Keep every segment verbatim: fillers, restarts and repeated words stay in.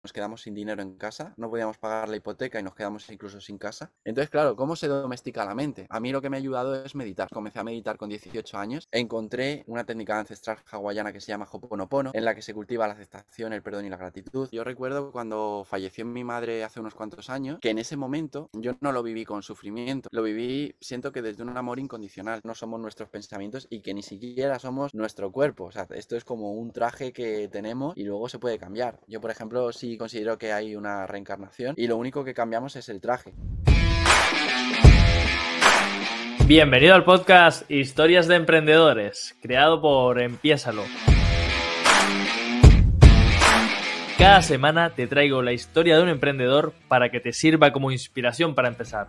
nos quedamos sin dinero en casa, no podíamos pagar la hipoteca y nos quedamos incluso sin casa. Entonces, claro, ¿cómo se domestica la mente? A mí lo que me ha ayudado es meditar. Comencé a meditar con dieciocho años, encontré una técnica ancestral hawaiana que se llama Ho'oponopono, en la que se cultiva la aceptación, el perdón y la gratitud. Yo recuerdo cuando falleció mi madre hace unos cuantos años, que en ese momento yo no lo viví con sufrimiento, lo viví, siento que desde un amor incondicional. No somos nuestros pensamientos y que ni siquiera somos nuestro cuerpo. O sea, esto es como un traje que tenemos y luego se puede cambiar. Yo, por ejemplo, sí considero que hay una reencarnación y lo único que cambiamos es el traje. Bienvenido al podcast Historias de Emprendedores, creado por Empiésalo. Cada semana te traigo la historia de un emprendedor para que te sirva como inspiración para empezar.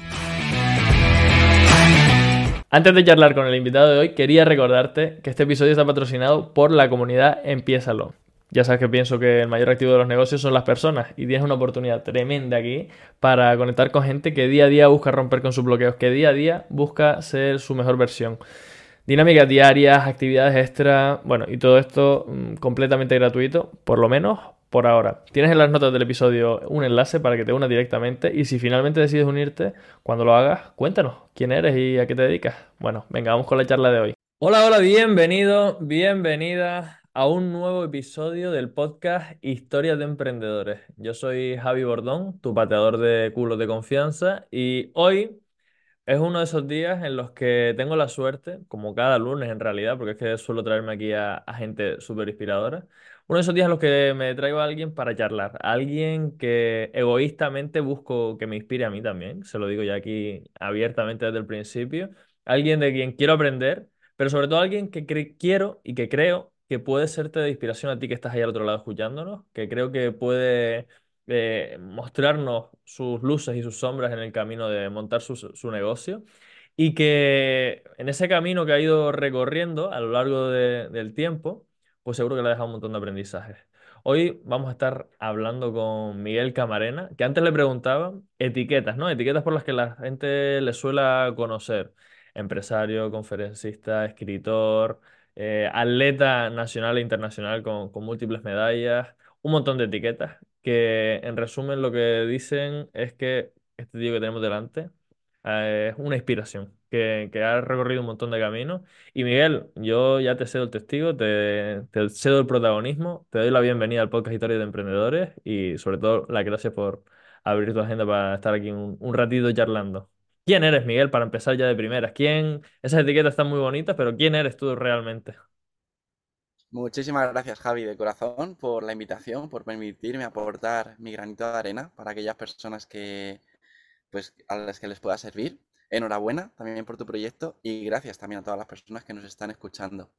Antes de charlar con el invitado de hoy, quería recordarte que este episodio está patrocinado por la comunidad Empiésalo. Ya sabes que pienso que el mayor activo de los negocios son las personas y tienes una oportunidad tremenda aquí para conectar con gente que día a día busca romper con sus bloqueos, que día a día busca ser su mejor versión. Dinámicas diarias, actividades extra, bueno, y todo esto mmm, completamente gratuito, por lo menos por ahora. Tienes en las notas del episodio un enlace para que te unas directamente y si finalmente decides unirte, cuando lo hagas, cuéntanos quién eres y a qué te dedicas. Bueno, venga, vamos con la charla de hoy. Hola, hola, bienvenido, bienvenida a un nuevo episodio del podcast Historias de Emprendedores. Yo soy Javi Bordón, tu pateador de culos de confianza, y hoy es uno de esos días en los que tengo la suerte, como cada lunes en realidad, porque es que suelo traerme aquí a, a gente súper inspiradora, uno de esos días en los que me traigo a alguien para charlar, a alguien que egoístamente busco que me inspire a mí también, se lo digo ya aquí abiertamente desde el principio, alguien de quien quiero aprender, pero sobre todo alguien que cre- quiero y que creo que puede serte de inspiración a ti que estás ahí al otro lado escuchándonos, que creo que puede eh, mostrarnos sus luces y sus sombras en el camino de montar su, su negocio y que en ese camino que ha ido recorriendo a lo largo de- del tiempo, pues seguro que le ha dejado un montón de aprendizajes. Hoy vamos a estar hablando con Miguel Camarena, que antes le preguntaba etiquetas, ¿no? Etiquetas por las que la gente le suele conocer. Empresario, conferencista, escritor, eh, atleta nacional e internacional con, con múltiples medallas, un montón de etiquetas que en resumen lo que dicen es que este tío que tenemos delante eh, es una inspiración, que, que ha recorrido un montón de caminos. Y Miguel, yo ya te cedo el testigo, te, te cedo el protagonismo, te doy la bienvenida al podcast Historia de Emprendedores y sobre todo las gracias por abrir tu agenda para estar aquí un, un ratito charlando. ¿Quién eres, Miguel, para empezar ya de primeras? ¿Quién? Esas etiquetas están muy bonitas, pero ¿quién eres tú realmente? Muchísimas gracias, Javi, de corazón, por la invitación, por permitirme aportar mi granito de arena para aquellas personas que, pues, a las que les pueda servir. Enhorabuena también por tu proyecto y gracias también a todas las personas que nos están escuchando.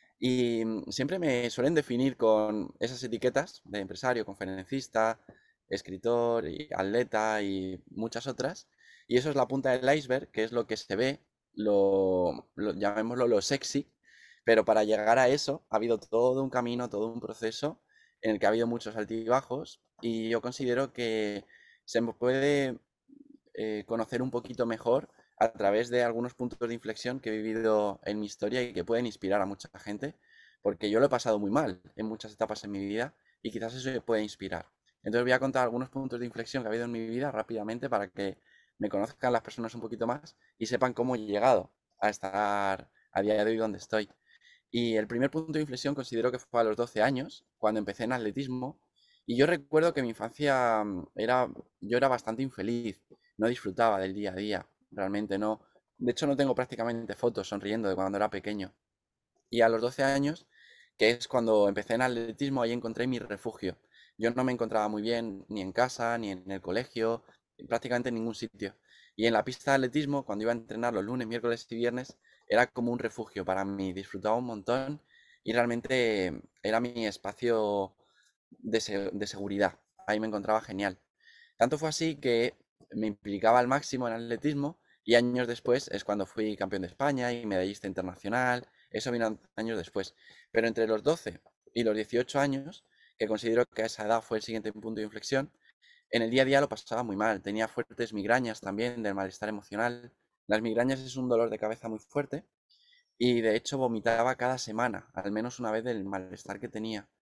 Y mm, siempre me suelen definir con esas etiquetas de empresario, conferencista, escritor y atleta y muchas otras. Y eso es la punta del iceberg, que es lo que se ve, lo, lo- llamémoslo lo sexy. Pero para llegar a eso ha habido todo un camino, todo un proceso en el que ha habido muchos altibajos y yo considero que se me puede eh, conocer un poquito mejor a través de algunos puntos de inflexión que he vivido en mi historia y que pueden inspirar a mucha gente, porque yo lo he pasado muy mal en muchas etapas en mi vida y quizás eso me puede inspirar. Entonces voy a contar algunos puntos de inflexión que ha habido en mi vida rápidamente para que me conozcan las personas un poquito más y sepan cómo he llegado a estar a día de hoy donde estoy. Y el primer punto de inflexión considero que fue a los doce años, cuando empecé en atletismo. Y yo recuerdo que mi infancia mm, era, yo era bastante infeliz, no disfrutaba del día a día, realmente no. De hecho, no tengo prácticamente fotos sonriendo de cuando era pequeño. Y a los doce años, que es cuando empecé en atletismo, ahí encontré mi refugio. Yo no me encontraba muy bien ni en casa, ni en el colegio, prácticamente en ningún sitio. Y en la pista de atletismo, cuando iba a entrenar los lunes, miércoles y viernes, era como un refugio para mí. Disfrutaba un montón y realmente era mi espacio de, se- de seguridad. Ahí me encontraba genial. Tanto fue así que me implicaba al máximo en atletismo y años después es cuando fui campeón de España y medallista internacional. Eso vino años después. Pero entre los doce y los dieciocho años, que considero que a esa edad fue el siguiente punto de inflexión, en el día a día lo pasaba muy mal. Tenía fuertes migrañas también del malestar emocional. Las migrañas es un dolor de cabeza muy fuerte y de hecho vomitaba cada semana, al menos una vez del malestar que tenía.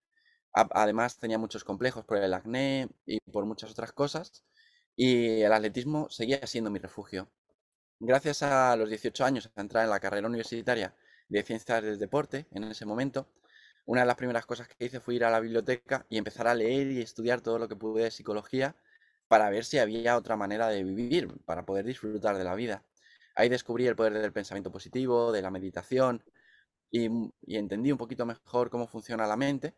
A- Además tenía muchos complejos por el acné y por muchas otras cosas, y el atletismo seguía siendo mi refugio. Gracias a los dieciocho años a entrar en la carrera universitaria de Ciencias del Deporte, en ese momento, una de las primeras cosas que hice fue ir a la biblioteca y empezar a leer y estudiar todo lo que pude de psicología para ver si había otra manera de vivir, para poder disfrutar de la vida. Ahí descubrí el poder del pensamiento positivo, de la meditación, y, y entendí un poquito mejor cómo funciona la mente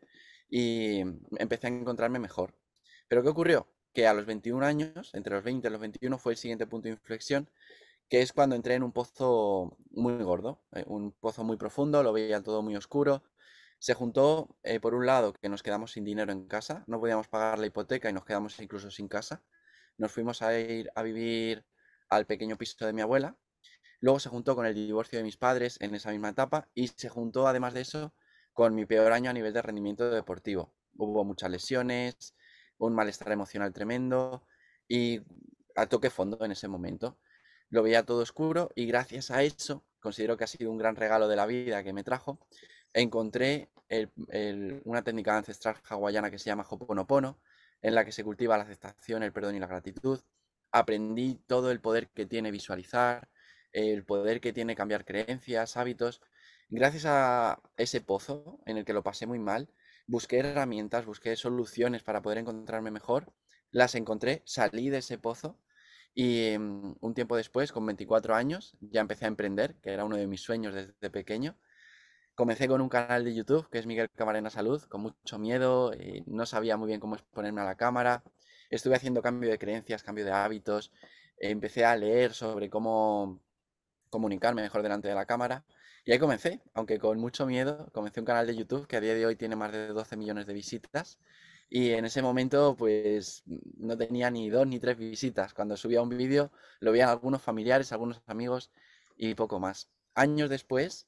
y empecé a encontrarme mejor. Pero ¿qué ocurrió? Que a los veintiún años, entre los veinte y los veintiuno, fue el siguiente punto de inflexión, que es cuando entré en un pozo muy gordo, eh, un pozo muy profundo, lo veía todo muy oscuro. Se juntó, eh, por un lado, que nos quedamos sin dinero en casa, no podíamos pagar la hipoteca y nos quedamos incluso sin casa. Nos fuimos a ir a vivir al pequeño piso de mi abuela. Luego se juntó con el divorcio de mis padres en esa misma etapa y se juntó, además de eso, con mi peor año a nivel de rendimiento deportivo. Hubo muchas lesiones, un malestar emocional tremendo y a toque fondo en ese momento. Lo veía todo oscuro y gracias a eso, considero que ha sido un gran regalo de la vida que me trajo, encontré el- el- una técnica ancestral hawaiana que se llama Ho'oponopono, en la que se cultiva la aceptación, el perdón y la gratitud. Aprendí todo el poder que tiene visualizar, el poder que tiene cambiar creencias, hábitos. Gracias a ese pozo en el que lo pasé muy mal, busqué herramientas, busqué soluciones para poder encontrarme mejor. Las encontré, salí de ese pozo y um, un tiempo después, con veinticuatro años, ya empecé a emprender, que era uno de mis sueños desde pequeño. Comencé con un canal de YouTube que es Miguel Camarena Salud, con mucho miedo, y no sabía muy bien cómo exponerme a la cámara. Estuve haciendo cambio de creencias, cambio de hábitos. Empecé a leer sobre cómo comunicarme mejor delante de la cámara. Y ahí comencé, aunque con mucho miedo, comencé un canal de YouTube que a día de hoy tiene más de doce millones de visitas. Y en ese momento, pues no tenía ni dos ni tres visitas. Cuando subía un vídeo, lo veían algunos familiares, algunos amigos y poco más. Años después,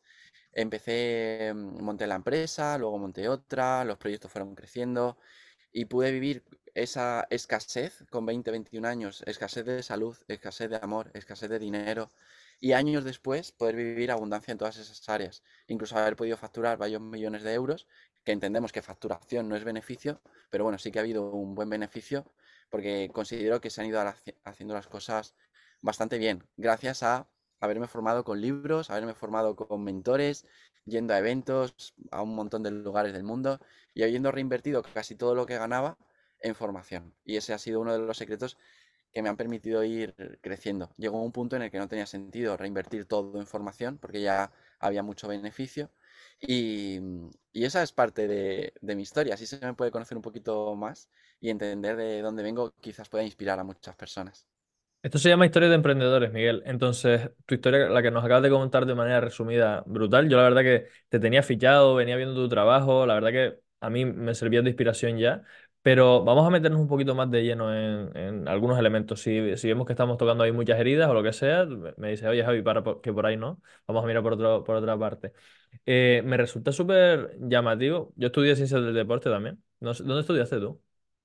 empecé, monté la empresa, luego monté otra, los proyectos fueron creciendo y pude vivir esa escasez con veinte, veintiún años, escasez de salud, escasez de amor, escasez de dinero, y años después poder vivir abundancia en todas esas áreas, incluso haber podido facturar varios millones de euros, que entendemos que facturación no es beneficio, pero bueno, sí que ha habido un buen beneficio porque considero que se han ido haciendo las cosas bastante bien, gracias a haberme formado con libros, haberme formado con mentores, yendo a eventos, a un montón de lugares del mundo y habiendo reinvertido casi todo lo que ganaba en formación. Y ese ha sido uno de los secretos que me han permitido ir creciendo. Llegó un punto en el que no tenía sentido reinvertir todo en formación porque ya había mucho beneficio. Y, y esa es parte de, de mi historia. Así se me puede conocer un poquito más y entender de dónde vengo, quizás pueda inspirar a muchas personas. Esto se llama historia de emprendedores, Miguel. Entonces, tu historia, la que nos acabas de contar de manera resumida, brutal. Yo la verdad que te tenía fichado, venía viendo tu trabajo, la verdad que a mí me servía de inspiración ya. Pero vamos a meternos un poquito más de lleno en, en algunos elementos. Si, si vemos que estamos tocando ahí muchas heridas o lo que sea, me me dice, oye Javi, para por- que por ahí no. Vamos a mirar por otro, por otra parte. Eh, me resulta súper llamativo. Yo estudié ciencias del deporte también. No sé, ¿dónde estudiaste tú?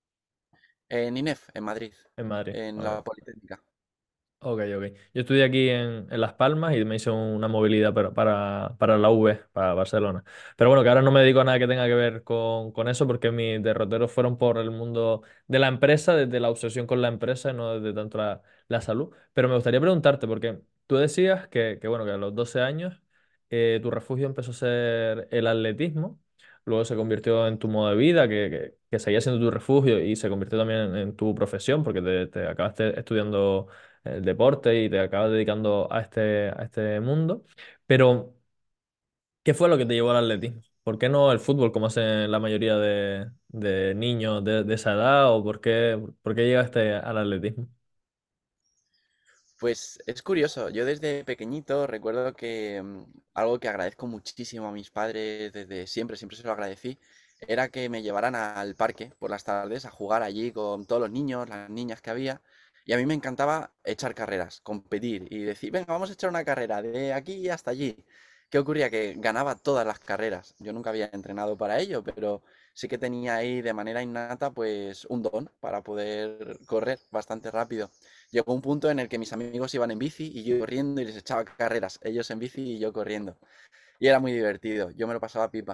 En INEF, en Madrid, En Madrid. en Ok. la Politécnica. Ok, ok. Yo estudié aquí en, en Las Palmas y me hice una movilidad para, para, para la U B, para Barcelona. Pero bueno, que ahora no me dedico a nada que tenga que ver con, con eso porque mis derroteros fueron por el mundo de la empresa, desde la obsesión con la empresa y no desde tanto la, la salud. Pero me gustaría preguntarte, porque tú decías que, que bueno, que a los doce años eh, tu refugio empezó a ser el atletismo, luego se convirtió en tu modo de vida, que, que, que seguía siendo tu refugio y se convirtió también en, en tu profesión porque te, te acabaste estudiando el deporte y te acabas dedicando a este, a este mundo. Pero, ¿qué fue lo que te llevó al atletismo? ¿Por qué no el fútbol como hacen la mayoría de, de niños de, de esa edad? ¿O por qué, por qué llegaste al atletismo? Pues es curioso, yo desde pequeñito recuerdo que mm, algo que agradezco muchísimo a mis padres desde siempre, siempre se lo agradecí, era que me llevaran al parque por las tardes a jugar allí con todos los niños, las niñas que había, y a mí me encantaba echar carreras, competir y decir, venga, vamos a echar una carrera de aquí hasta allí. ¿Qué ocurría? Que ganaba todas las carreras. Yo nunca había entrenado para ello, pero sí que tenía ahí de manera innata pues un don para poder correr bastante rápido. Llegó un punto en el que mis amigos iban en bici y yo corriendo y les echaba carreras, ellos en bici y yo corriendo. Y era muy divertido, yo me lo pasaba pipa.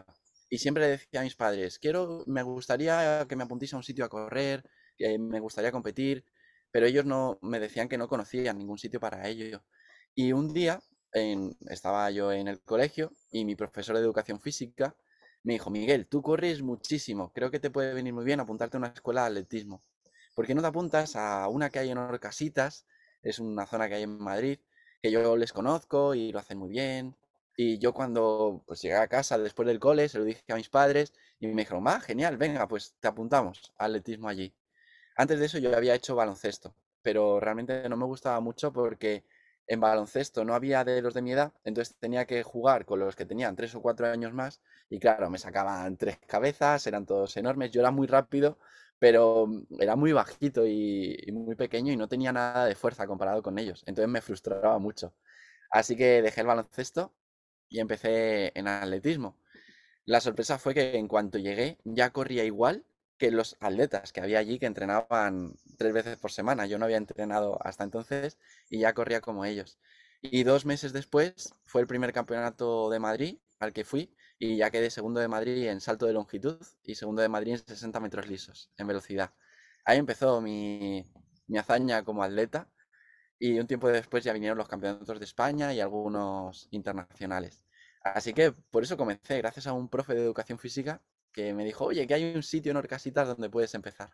Y siempre le decía a mis padres, quiero, me gustaría que me apuntéis a un sitio a correr, que me gustaría competir, pero ellos no me decían que no conocían ningún sitio para ello. Y un día en- estaba yo en el colegio y mi profesor de educación física me dijo, Miguel, tú corres muchísimo, creo que te puede venir muy bien apuntarte a una escuela de atletismo. ¿Por qué no te apuntas a una que hay en Orcasitas? Es una zona que hay en Madrid, que yo les conozco y lo hacen muy bien. Y yo cuando pues llegué a casa después del cole, se lo dije a mis padres y me dijeron, va, genial, venga, pues te apuntamos a atletismo allí. Antes de eso yo había hecho baloncesto, pero realmente no me gustaba mucho porque en baloncesto no había de los de mi edad, entonces tenía que jugar con los que tenían tres o cuatro años más y claro, me sacaban tres cabezas, eran todos enormes, yo era muy rápido, pero era muy bajito y, y muy pequeño y no tenía nada de fuerza comparado con ellos, entonces me frustraba mucho. Así que dejé el baloncesto y empecé en atletismo. La sorpresa fue que en cuanto llegué ya corría igual que los atletas que había allí que entrenaban tres veces por semana. Yo no había entrenado hasta entonces y ya corría como ellos. Y dos meses después fue el primer campeonato de Madrid al que fui y ya quedé segundo de Madrid en salto de longitud y segundo de Madrid en sesenta metros lisos, en velocidad. Ahí empezó mi, mi hazaña como atleta y un tiempo después ya vinieron los campeonatos de España y algunos internacionales. Así que por eso comencé, gracias a un profe de educación física que me dijo, oye, que hay un sitio en Orcasitas donde puedes empezar.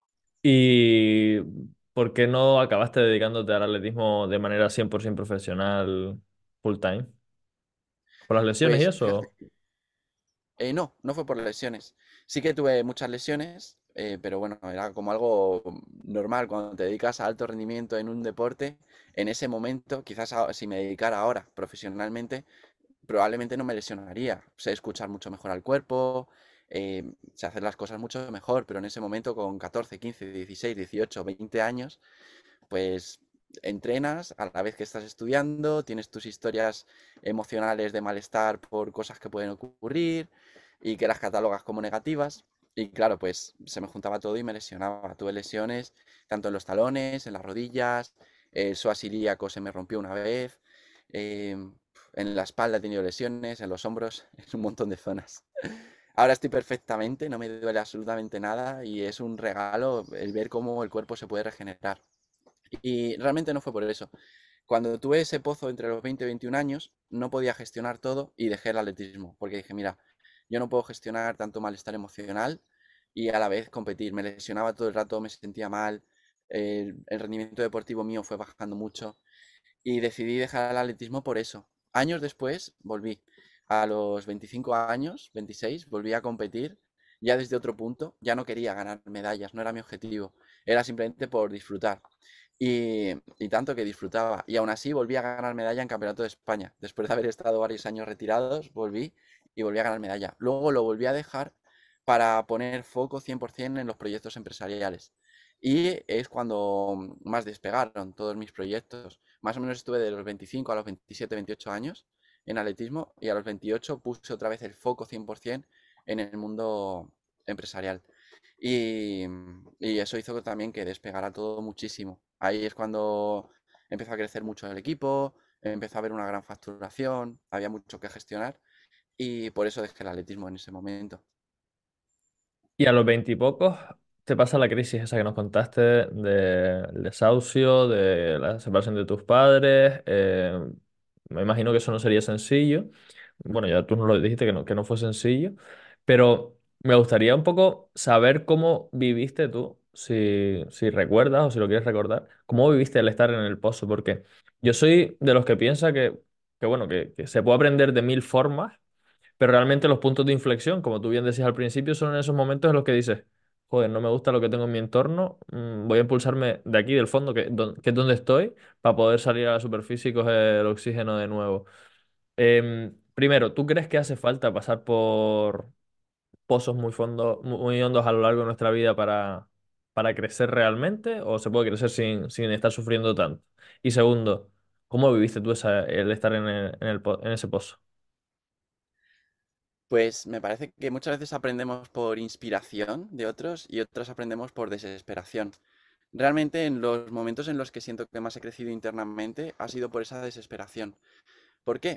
¿Y por qué no acabaste dedicándote al atletismo de manera cien por ciento profesional full time? ¿Por las lesiones y Pues fíjate, eso? eh, no, no fue por lesiones. Sí que tuve muchas lesiones, eh, pero bueno, era como algo normal cuando te dedicas a alto rendimiento en un deporte. En ese momento, quizás a- si me dedicara ahora profesionalmente, probablemente no me lesionaría. Sé escuchar mucho mejor al cuerpo, eh, sé hacer las cosas mucho mejor, pero en ese momento con catorce, quince, dieciséis, dieciocho, veinte años, pues entrenas a la vez que estás estudiando, tienes tus historias emocionales de malestar por cosas que pueden ocurrir y que las catalogas como negativas. Y claro, pues se me juntaba todo y me lesionaba. Tuve lesiones tanto en los talones, en las rodillas, el psoas ilíaco se me rompió una vez, eh, en la espalda he tenido lesiones, en los hombros, en un montón de zonas. Ahora estoy perfectamente, no me duele absolutamente nada y es un regalo el ver cómo el cuerpo se puede regenerar. Y realmente no fue por eso. Cuando tuve ese pozo entre los veinte y veintiún años, no podía gestionar todo y dejé el atletismo, porque dije, mira, yo no puedo gestionar tanto malestar emocional y a la vez competir. Me lesionaba todo el rato, me sentía mal, el, el rendimiento deportivo mío fue bajando mucho y decidí dejar el atletismo por eso. Años después volví. A los veinticinco años, veintiséis, volví a competir ya desde otro punto. Ya no quería ganar medallas, no era mi objetivo. Era simplemente por disfrutar. Y, y tanto que disfrutaba. Y aún así volví a ganar medalla en Campeonato de España. Después de haber estado varios años retirados, volví y volví a ganar medalla. Luego lo volví a dejar para poner foco cien por ciento en los proyectos empresariales. Y es cuando más despegaron todos mis proyectos. Más o menos estuve de los veinticinco a los veintisiete, veintiocho años en atletismo y a los veintiocho puse otra vez el foco cien por ciento en el mundo empresarial. Y, y eso hizo también que despegara todo muchísimo. Ahí es cuando empezó a crecer mucho el equipo, empezó a haber una gran facturación, había mucho que gestionar y por eso dejé el atletismo en ese momento. Y a los veintipocos te pasa la crisis esa que nos contaste del desahucio, de la separación de tus padres. Eh, me imagino que eso no sería sencillo. Bueno, ya tú nos lo dijiste que no, que no fue sencillo, pero me gustaría un poco saber cómo viviste tú, si, si recuerdas o si lo quieres recordar, cómo viviste el estar en el pozo, porque yo soy de los que piensa que, que bueno, que, que se puede aprender de mil formas, pero realmente los puntos de inflexión, como tú bien decías al principio, son en esos momentos en los que dices, joder, no me gusta lo que tengo en mi entorno, mm, voy a impulsarme de aquí, del fondo, que, don- que es donde estoy, para poder salir a la superficie y coger el oxígeno de nuevo. Em, primero, ¿tú crees que hace falta pasar por pozos muy fondo, muy hondos a lo largo de nuestra vida para, para crecer realmente? ¿O se puede crecer sin, sin estar sufriendo tanto? Y segundo, ¿cómo viviste tú esa- el estar en el- en el po- en ese pozo? Pues me parece que muchas veces aprendemos por inspiración de otros y otras aprendemos por desesperación. Realmente en los momentos en los que siento que más he crecido internamente ha sido por esa desesperación. ¿Por qué?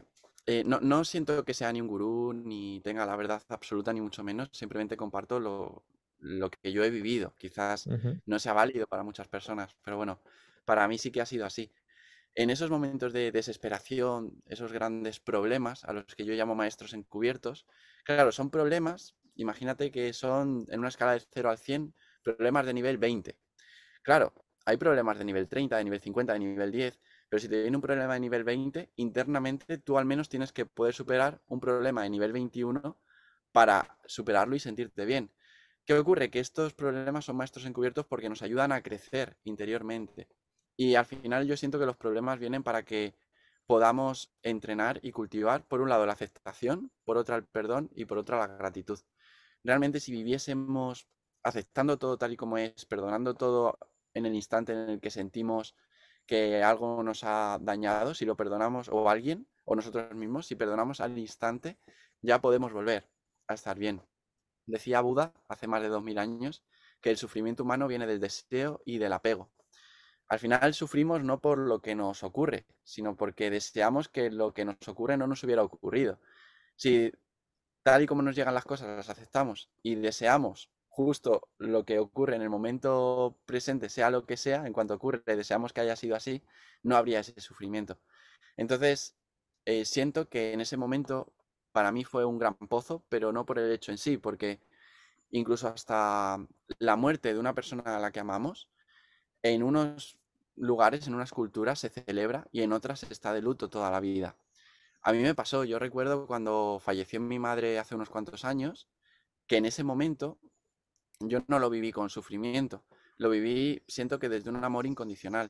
Eh, no, no siento que sea ni un gurú, ni tenga la verdad absoluta, ni mucho menos. Simplemente comparto lo, lo que yo he vivido. Quizás Ujú. no sea válido para muchas personas, pero bueno, para mí sí que ha sido así. En esos momentos de desesperación, esos grandes problemas a los que yo llamo maestros encubiertos, claro, son problemas, imagínate que son en una escala de cero al cien, problemas de nivel veinte. Claro, hay problemas de nivel treinta, de nivel cincuenta, de nivel diez, pero si te viene un problema de nivel veinte, internamente tú al menos tienes que poder superar un problema de nivel veintiuno para superarlo y sentirte bien. ¿Qué ocurre? Que estos problemas son maestros encubiertos porque nos ayudan a crecer interiormente. Y al final yo siento que los problemas vienen para que podamos entrenar y cultivar, por un lado, la aceptación, por otra, el perdón y por otra, la gratitud. Realmente, si viviésemos aceptando todo tal y como es, perdonando todo en el instante en el que sentimos que algo nos ha dañado, si lo perdonamos o alguien o nosotros mismos, si perdonamos al instante, ya podemos volver a estar bien. Decía Buda hace más de dos mil años que el sufrimiento humano viene del deseo y del apego. Al final sufrimos no por lo que nos ocurre, sino porque deseamos que lo que nos ocurre no nos hubiera ocurrido. Si tal y como nos llegan las cosas las aceptamos y deseamos justo lo que ocurre en el momento presente, sea lo que sea, en cuanto ocurre, deseamos que haya sido así, no habría ese sufrimiento. Entonces, eh, siento que en ese momento para mí fue un gran pozo, pero no por el hecho en sí, porque incluso hasta la muerte de una persona a la que amamos, en unos lugares, en unas culturas se celebra y en otras está de luto toda la vida. A mí me pasó, yo recuerdo cuando falleció mi madre hace unos cuantos años, que en ese momento yo no lo viví con sufrimiento, lo viví, siento que desde un amor incondicional.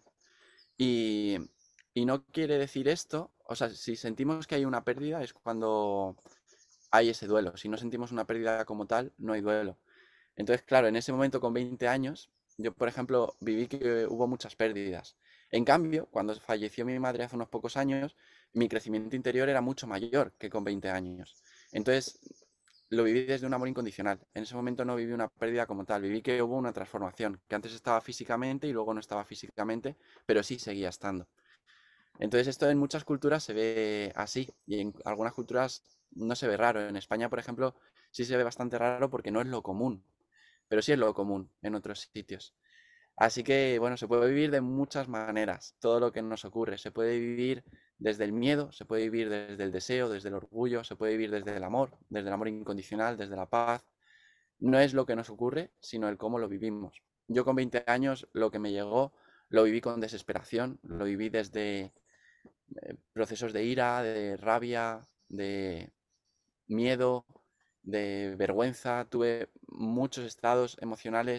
Y, y no quiere decir esto, o sea, si sentimos que hay una pérdida es cuando hay ese duelo. Si no sentimos una pérdida como tal, no hay duelo. Entonces, claro, en ese momento con veinte años, yo, por ejemplo, viví que hubo muchas pérdidas. En cambio, cuando falleció mi madre hace unos pocos años, mi crecimiento interior era mucho mayor que con veinte años. Entonces, lo viví desde un amor incondicional. En ese momento no viví una pérdida como tal, viví que hubo una transformación, que antes estaba físicamente y luego no estaba físicamente, pero sí seguía estando. Entonces esto en muchas culturas se ve así y en algunas culturas no se ve raro. En España, por ejemplo, sí se ve bastante raro porque no es lo común, pero sí es lo común en otros sitios. Así que, bueno, se puede vivir de muchas maneras, todo lo que nos ocurre. Se puede vivir desde el miedo, se puede vivir desde el deseo, desde el orgullo, se puede vivir desde el amor, desde el amor incondicional, desde la paz. No es lo que nos ocurre, sino el cómo lo vivimos. Yo con veinte años lo que me llegó lo viví con desesperación, lo viví desde eh, procesos de ira, de rabia, de miedo, de vergüenza. Tuve muchos estados emocionales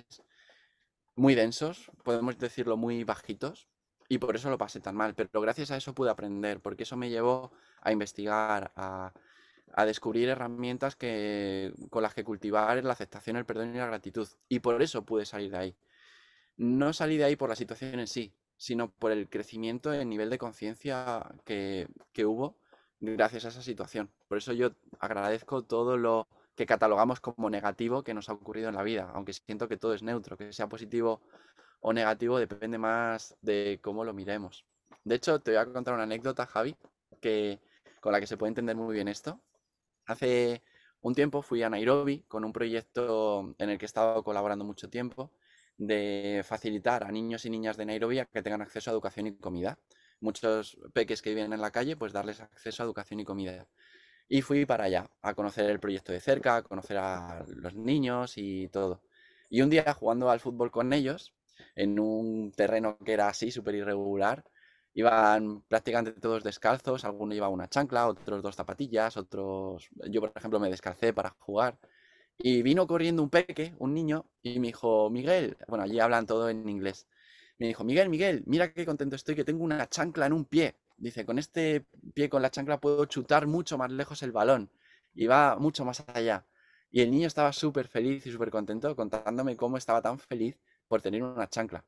muy densos, podemos decirlo muy bajitos, y por eso lo pasé tan mal. Pero gracias a eso pude aprender, porque eso me llevó a investigar, a, a descubrir herramientas que, con las que cultivar la aceptación, el perdón y la gratitud. Y por eso pude salir de ahí. No salí de ahí por la situación en sí, sino por el crecimiento en nivel de conciencia que, que hubo gracias a esa situación. Por eso yo agradezco todo lo que catalogamos como negativo que nos ha ocurrido en la vida, aunque siento que todo es neutro, que sea positivo o negativo depende más de cómo lo miremos. De hecho, te voy a contar una anécdota, Javi, que, con la que se puede entender muy bien esto. Hace un tiempo fui a Nairobi con un proyecto en el que he estado colaborando mucho tiempo de facilitar a niños y niñas de Nairobi a que tengan acceso a educación y comida. Muchos peques que viven en la calle, pues darles acceso a educación y comida. Y fui para allá, a conocer el proyecto de cerca, a conocer a los niños y todo. Y un día jugando al fútbol con ellos, en un terreno que era así, súper irregular, iban prácticamente todos descalzos, alguno llevaba una chancla, otros dos zapatillas, otros... Yo, por ejemplo, me descalcé para jugar. Y vino corriendo un peque, un niño, y me dijo, Miguel, bueno, allí hablan todo en inglés. Me dijo, Miguel, Miguel, mira qué contento estoy que tengo una chancla en un pie. Dice, con este pie, con la chancla, puedo chutar mucho más lejos el balón. Y va mucho más allá. Y el niño estaba súper feliz y súper contento contándome cómo estaba tan feliz por tener una chancla.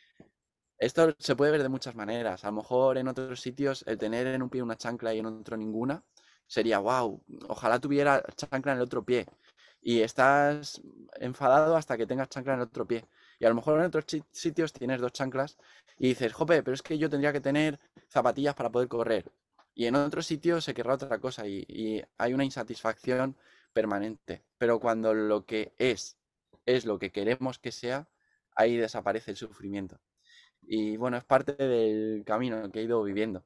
Esto se puede ver de muchas maneras. A lo mejor en otros sitios el tener en un pie una chancla y en otro ninguna sería, wow, ojalá tuviera chancla en el otro pie. Y estás enfadado hasta que tengas chancla en el otro pie. Y a lo mejor en otros sitios tienes dos chanclas y dices, jope, pero es que yo tendría que tener zapatillas para poder correr. y en otro sitio se querrá otra cosa y, y hay una insatisfacción permanente. Pero cuando lo que es es lo que queremos que sea, ahí desaparece el sufrimiento. Y bueno, es parte del camino que he ido viviendo.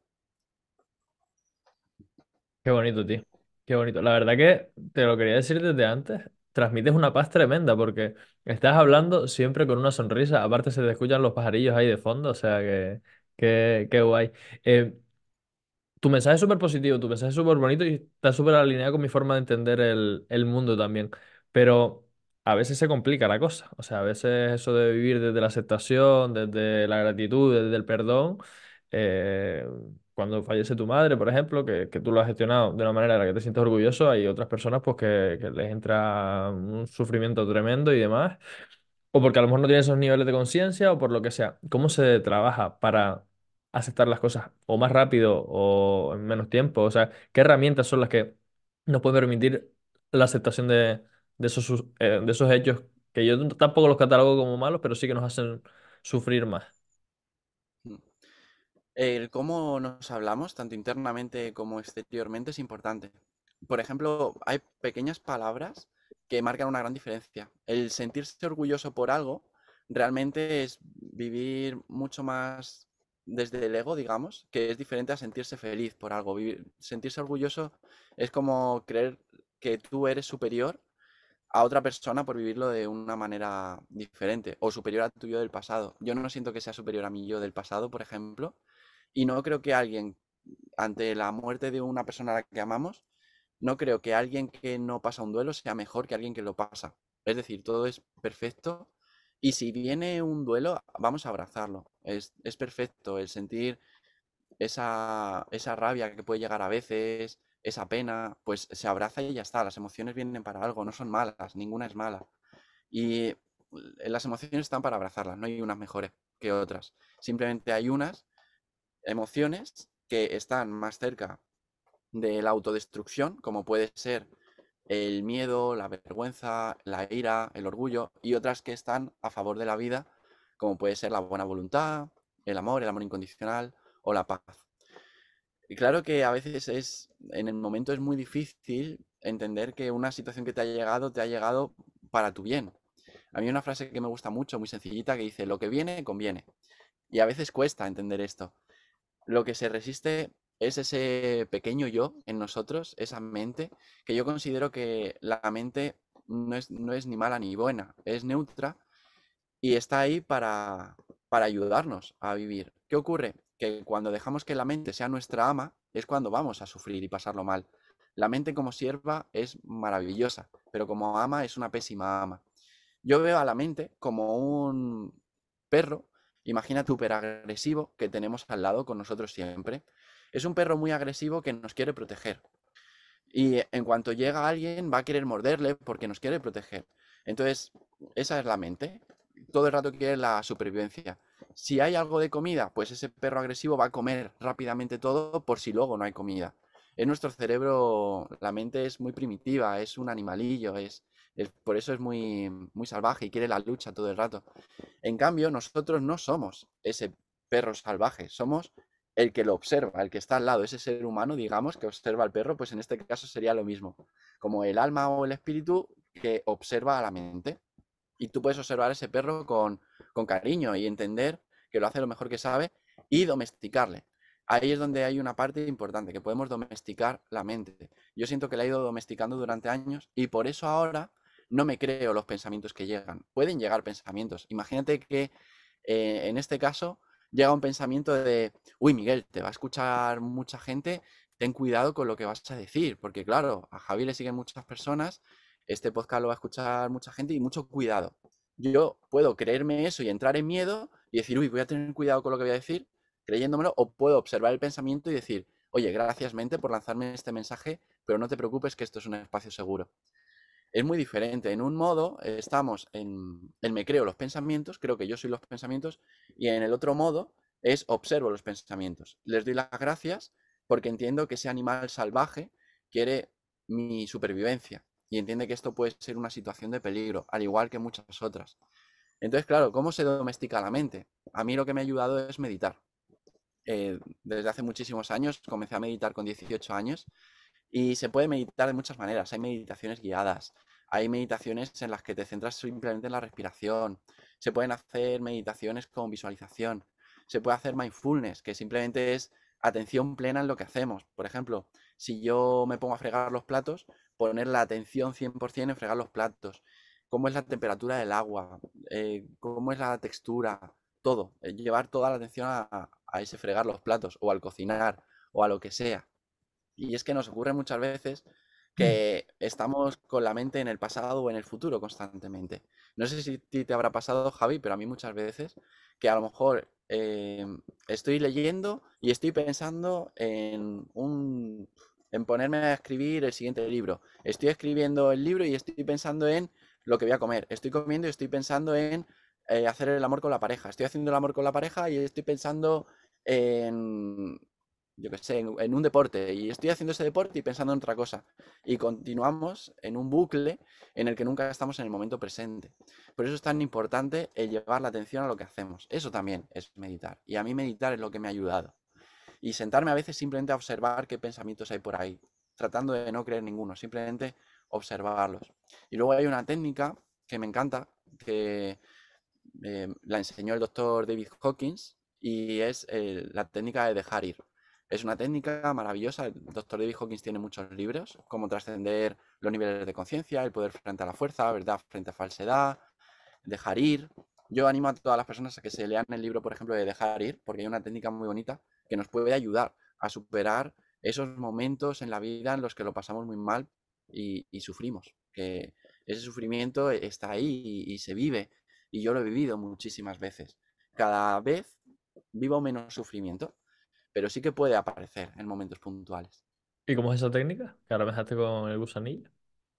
Qué bonito, tío. Qué bonito. La verdad que te lo quería decir desde antes. Transmites una paz tremenda porque estás hablando siempre con una sonrisa. Aparte se te escuchan los pajarillos ahí de fondo. O sea que, que, qué guay. Eh, Tu mensaje es súper positivo, tu mensaje es súper bonito y está súper alineado con mi forma de entender el, el mundo también. Pero a veces se complica la cosa. O sea, a veces eso de vivir desde la aceptación, desde la gratitud, desde el perdón. eh, Cuando fallece tu madre, por ejemplo, que, que tú lo has gestionado de una manera de la que te sientes orgulloso, hay otras personas pues que, que les entra un sufrimiento tremendo y demás. O porque a lo mejor no tiene esos niveles de conciencia o por lo que sea. ¿Cómo se trabaja para aceptar las cosas o más rápido o en menos tiempo? O sea, ¿qué herramientas son las que nos pueden permitir la aceptación de, de esos, sus- eh, de esos hechos que yo tampoco los catalogo como malos, pero sí que nos hacen sufrir más? El cómo nos hablamos, tanto internamente como exteriormente, es importante. Por ejemplo, hay pequeñas palabras que marcan una gran diferencia. El sentirse orgulloso por algo realmente es vivir mucho más desde el ego, digamos, que es diferente a sentirse feliz por algo. Vivir- sentirse orgulloso es como creer que tú eres superior a otra persona por vivirlo de una manera diferente o superior a tu yo del pasado. Yo no siento que sea superior a mi yo del pasado, por ejemplo, y no creo que alguien, ante la muerte de una persona a la que amamos, no creo que alguien que no pasa un duelo sea mejor que alguien que lo pasa. Es decir, todo es perfecto y si viene un duelo, vamos a abrazarlo. Es, es perfecto el sentir esa, esa rabia que puede llegar a veces, esa pena, pues se abraza y ya está. Las emociones vienen para algo, no son malas, ninguna es mala. Y las emociones están para abrazarlas, no hay unas mejores que otras. Simplemente hay unas emociones que están más cerca de la autodestrucción, como puede ser el miedo, la vergüenza, la ira, el orgullo, y otras que están a favor de la vida, como puede ser la buena voluntad, el amor, el amor incondicional o la paz. Y claro que a veces es, en el momento es muy difícil entender que una situación que te ha llegado, te ha llegado para tu bien. A mí hay una frase que me gusta mucho, muy sencillita, que dice, lo que viene, conviene. Y a veces cuesta entender esto. Lo que se resiste es ese pequeño yo en nosotros, esa mente, que yo considero que la mente no es, no es ni mala ni buena, es neutra y está ahí para, para ayudarnos a vivir. ¿Qué ocurre? Que cuando dejamos que la mente sea nuestra ama, es cuando vamos a sufrir y pasarlo mal. La mente como sierva es maravillosa, pero como ama es una pésima ama. Yo veo a la mente como un perro, imagínate, súper agresivo que tenemos al lado con nosotros siempre. Es un perro muy agresivo que nos quiere proteger. Y en cuanto llega alguien va a querer morderle porque nos quiere proteger. Entonces, esa es la mente. Todo el rato quiere la supervivencia. Si hay algo de comida, pues ese perro agresivo va a comer rápidamente todo por si luego no hay comida. En nuestro cerebro la mente es muy primitiva, es un animalillo, es, es por eso es muy, muy salvaje y quiere la lucha todo el rato. En cambio, nosotros no somos ese perro salvaje, somos el que lo observa, el que está al lado, ese ser humano, digamos, que observa al perro, pues en este caso sería lo mismo, como el alma o el espíritu que observa a la mente. Y tú puedes observar a ese perro con, con cariño y entender que lo hace lo mejor que sabe y domesticarle. Ahí es donde hay una parte importante, que podemos domesticar la mente. Yo siento que la he ido domesticando durante años y por eso ahora no me creo los pensamientos que llegan. Pueden llegar pensamientos. Imagínate que eh, en este caso llega un pensamiento de, uy, Miguel, te va a escuchar mucha gente, ten cuidado con lo que vas a decir, porque claro, a Javi le siguen muchas personas, este podcast lo va a escuchar mucha gente y mucho cuidado. Yo puedo creerme eso y entrar en miedo y decir, uy, voy a tener cuidado con lo que voy a decir, creyéndomelo, o puedo observar el pensamiento y decir, oye, gracias mente por lanzarme este mensaje, pero no te preocupes que esto es un espacio seguro. Es muy diferente. En un modo eh, estamos en, en me creo los pensamientos, creo que yo soy los pensamientos, y en el otro modo es observo los pensamientos. Les doy las gracias porque entiendo que ese animal salvaje quiere mi supervivencia y entiende que esto puede ser una situación de peligro, al igual que muchas otras. Entonces, claro, ¿cómo se domestica la mente? A mí lo que me ha ayudado es meditar. eh, desde hace muchísimos años, comencé a meditar con dieciocho años y se puede meditar de muchas maneras. Hay meditaciones guiadas, hay meditaciones en las que te centras simplemente en la respiración, se pueden hacer meditaciones con visualización, se puede hacer mindfulness, que simplemente es atención plena en lo que hacemos. Por ejemplo, si yo me pongo a fregar los platos, poner la atención cien por ciento en fregar los platos, cómo es la temperatura del agua, eh, cómo es la textura, todo, eh, llevar toda la atención a, a ese fregar los platos o al cocinar o a lo que sea. Y es que nos ocurre muchas veces que estamos con la mente en el pasado o en el futuro constantemente. No sé si a ti te habrá pasado, Javi, pero a mí muchas veces que a lo mejor eh, estoy leyendo y estoy pensando en un, en ponerme a escribir el siguiente libro. Estoy escribiendo el libro y estoy pensando en lo que voy a comer. Estoy comiendo y estoy pensando en eh, hacer el amor con la pareja. Estoy haciendo el amor con la pareja y estoy pensando en, yo qué sé, en, en un deporte y estoy haciendo ese deporte y pensando en otra cosa. Y continuamos en un bucle en el que nunca estamos en el momento presente. Por eso es tan importante el llevar la atención a lo que hacemos. Eso también es meditar. Y a mí meditar es lo que me ha ayudado. Y sentarme a veces simplemente a observar qué pensamientos hay por ahí, tratando de no creer ninguno, simplemente observarlos. Y luego hay una técnica que me encanta, que eh, la enseñó el doctor David Hawkins y es eh, la técnica de dejar ir. Es una técnica maravillosa. El doctor David Hawkins tiene muchos libros, como trascender los niveles de conciencia, el poder frente a la fuerza, verdad frente a falsedad, dejar ir. Yo animo a todas las personas a que se lean el libro, por ejemplo, de dejar ir, porque hay una técnica muy bonita que nos puede ayudar a superar esos momentos en la vida en los que lo pasamos muy mal y, y sufrimos. Que ese sufrimiento está ahí y, y se vive. Y yo lo he vivido muchísimas veces. Cada vez vivo menos sufrimiento, pero sí que puede aparecer en momentos puntuales. ¿Y cómo es esa técnica? Que ahora me dejaste con el gusanillo.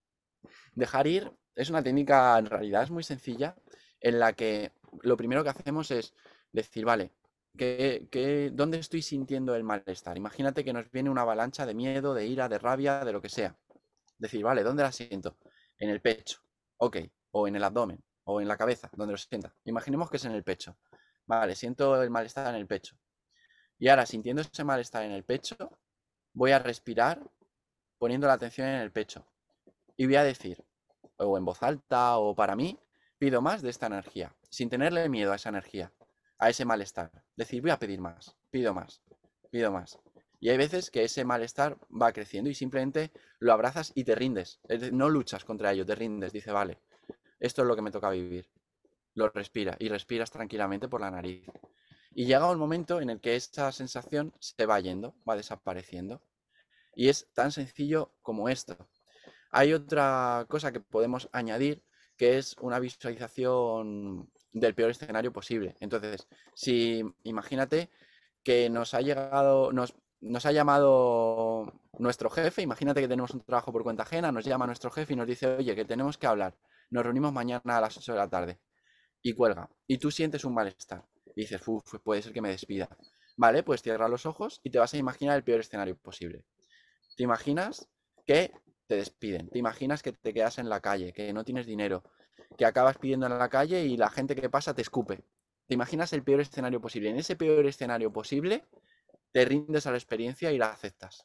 Dejar ir es una técnica, en realidad es muy sencilla, en la que lo primero que hacemos es decir, vale, ¿qué, qué, dónde estoy sintiendo el malestar? Imagínate que nos viene una avalancha de miedo, de ira, de rabia, de lo que sea. Decir, vale, ¿dónde la siento? En el pecho, ok, o en el abdomen, o en la cabeza, donde lo sienta. Imaginemos que es en el pecho. Vale, siento el malestar en el pecho. Y ahora, sintiendo ese malestar en el pecho, voy a respirar poniendo la atención en el pecho. Y voy a decir, o en voz alta o para mí, pido más de esta energía, sin tenerle miedo a esa energía, a ese malestar. Decir, voy a pedir más, pido más, pido más. Y hay veces que ese malestar va creciendo y simplemente lo abrazas y te rindes. No luchas contra ello, te rindes. Dice, vale, esto es lo que me toca vivir. Lo respira y respiras tranquilamente por la nariz. Y llega un momento en el que esa sensación se va yendo, va desapareciendo. Y es tan sencillo como esto. Hay otra cosa que podemos añadir, que es una visualización del peor escenario posible. Entonces, si imagínate que nos ha llegado, nos, nos ha llamado nuestro jefe, imagínate que tenemos un trabajo por cuenta ajena, nos llama nuestro jefe y nos dice, oye, que tenemos que hablar, nos reunimos mañana a las ocho de la tarde y cuelga. Y tú sientes un malestar y dices, uff, puede ser que me despida. Vale, pues cierra los ojos y te vas a imaginar el peor escenario posible. Te imaginas que te despiden, te imaginas que te quedas en la calle, que no tienes dinero, que acabas pidiendo en la calle y la gente que pasa te escupe. Te imaginas el peor escenario posible. En ese peor escenario posible, te rindes a la experiencia y la aceptas.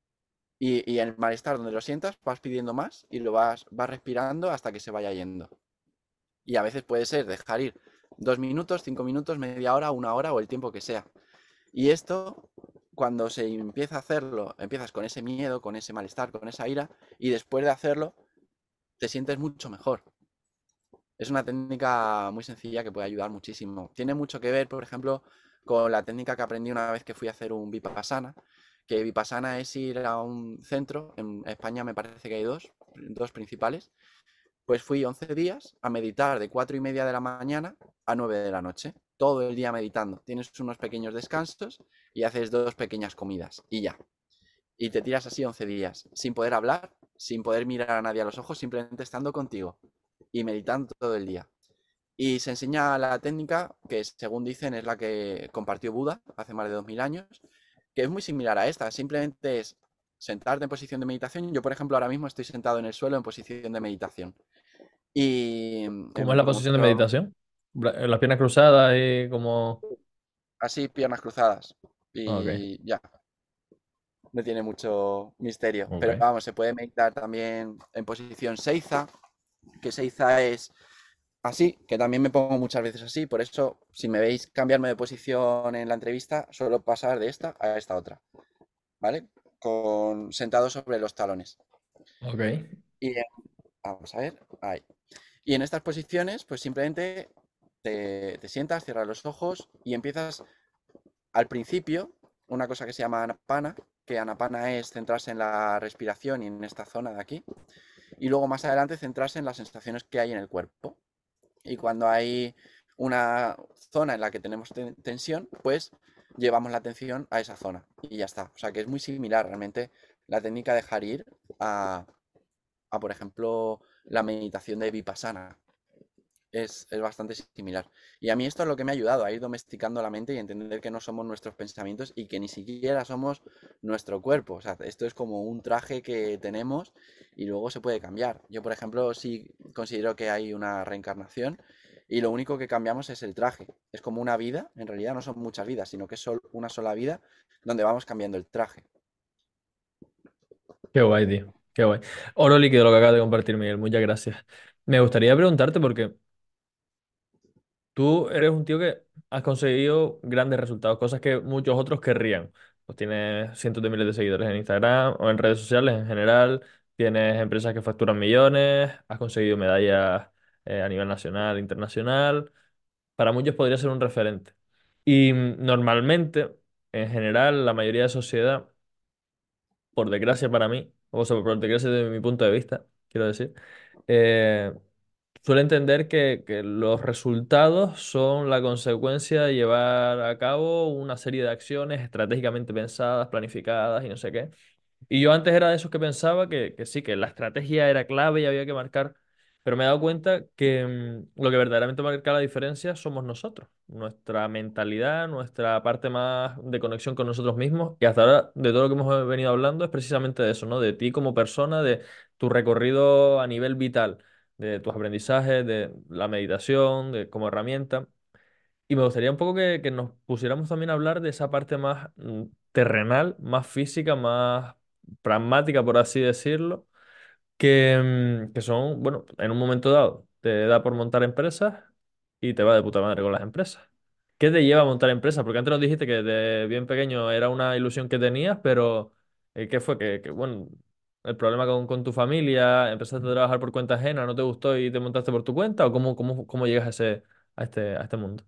Y, y en el malestar donde lo sientas, vas pidiendo más y lo vas, vas respirando hasta que se vaya yendo. Y a veces puede ser dejar ir dos minutos, cinco minutos, media hora, una hora o el tiempo que sea. Y esto, cuando se empieza a hacerlo, empiezas con ese miedo, con ese malestar, con esa ira, y después de hacerlo, te sientes mucho mejor. Es una técnica muy sencilla que puede ayudar muchísimo. Tiene mucho que ver, por ejemplo, con la técnica que aprendí una vez que fui a hacer un Vipassana, que Vipassana es ir a un centro, en España me parece que hay dos, dos principales, pues fui once días a meditar de cuatro y media de la mañana a nueve de la noche, todo el día meditando. Tienes unos pequeños descansos y haces dos pequeñas comidas y ya. Y te tiras así once días, sin poder hablar, sin poder mirar a nadie a los ojos, simplemente estando contigo y meditando todo el día. Y se enseña la técnica que, según dicen, es la que compartió Buda hace más de dos mil años, que es muy similar a esta. Simplemente es sentarte en posición de meditación. Yo, por ejemplo, ahora mismo estoy sentado en el suelo en posición de meditación. Y ¿Cómo es em, la como posición de otro, meditación? Bra- Las piernas cruzadas y como... así, piernas cruzadas. Ok, y ya, no tiene mucho misterio. Pero ok. vamos, se puede meditar también en posición Seiza, que Seiza es así, que también me pongo muchas veces así, por eso si me veis cambiarme de posición en la entrevista, suelo pasar de esta a esta otra, ¿vale? Con sentado sobre los talones. Ok. Y en- vamos a ver, ahí. Y en estas posiciones, pues simplemente te, te sientas, cierras los ojos y empiezas al principio una cosa que se llama anapana, que anapana es centrarse en la respiración y en esta zona de aquí, y luego más adelante centrarse en las sensaciones que hay en el cuerpo. Y cuando hay una zona en la que tenemos ten- tensión, pues llevamos la atención a esa zona y ya está. O sea que es muy similar realmente la técnica de dejar ir a, a, por ejemplo, la meditación de Vipassana. Es, es bastante similar. Y a mí esto es lo que me ha ayudado a ir domesticando la mente y entender que no somos nuestros pensamientos y que ni siquiera somos nuestro cuerpo. O sea, esto es como un traje que tenemos y luego se puede cambiar. Yo, por ejemplo, sí considero que hay una reencarnación y lo único que cambiamos es el traje. Es como una vida, en realidad no son muchas vidas, sino que es solo una sola vida donde vamos cambiando el traje. Qué guay, tío. Qué guay. Oro líquido lo que acabas de compartir, Miguel. Muchas gracias. Me gustaría preguntarte porque tú eres un tío que has conseguido grandes resultados, cosas que muchos otros querrían. Pues tienes cientos de miles de seguidores en Instagram o en redes sociales en general, tienes empresas que facturan millones, has conseguido medallas eh, a nivel nacional, internacional. Para muchos podría ser un referente. Y mm, normalmente, en general, la mayoría de sociedad, por desgracia para mí, o sea, por desgracia desde mi punto de vista, quiero decir, eh, suele entender que, que los resultados son la consecuencia de llevar a cabo una serie de acciones estratégicamente pensadas, planificadas y no sé qué. Y yo antes era de esos que pensaba que, que sí, que la estrategia era clave y había que marcar, pero me he dado cuenta que mm, lo que verdaderamente marca la diferencia somos nosotros, nuestra mentalidad, nuestra parte más de conexión con nosotros mismos. Y hasta ahora, de todo lo que hemos venido hablando, es precisamente de eso, ¿no? De ti como persona, de tu recorrido a nivel vital, de tus aprendizajes, de la meditación, de como herramienta. Y me gustaría un poco que, que nos pusiéramos también a hablar de esa parte más mm, terrenal, más física, más pragmática, por así decirlo, que, mm, que son, bueno, en un momento dado te da por montar empresas y te va de puta madre con las empresas. ¿Qué te lleva a montar empresas? Porque antes nos dijiste que de bien pequeño era una ilusión que tenías, pero eh, ¿qué fue? Que, que, bueno, el problema con, con tu familia, empezaste a trabajar por cuenta ajena, no te gustó y te montaste por tu cuenta, ¿o cómo, cómo, cómo llegas a ese, a este, a este mundo?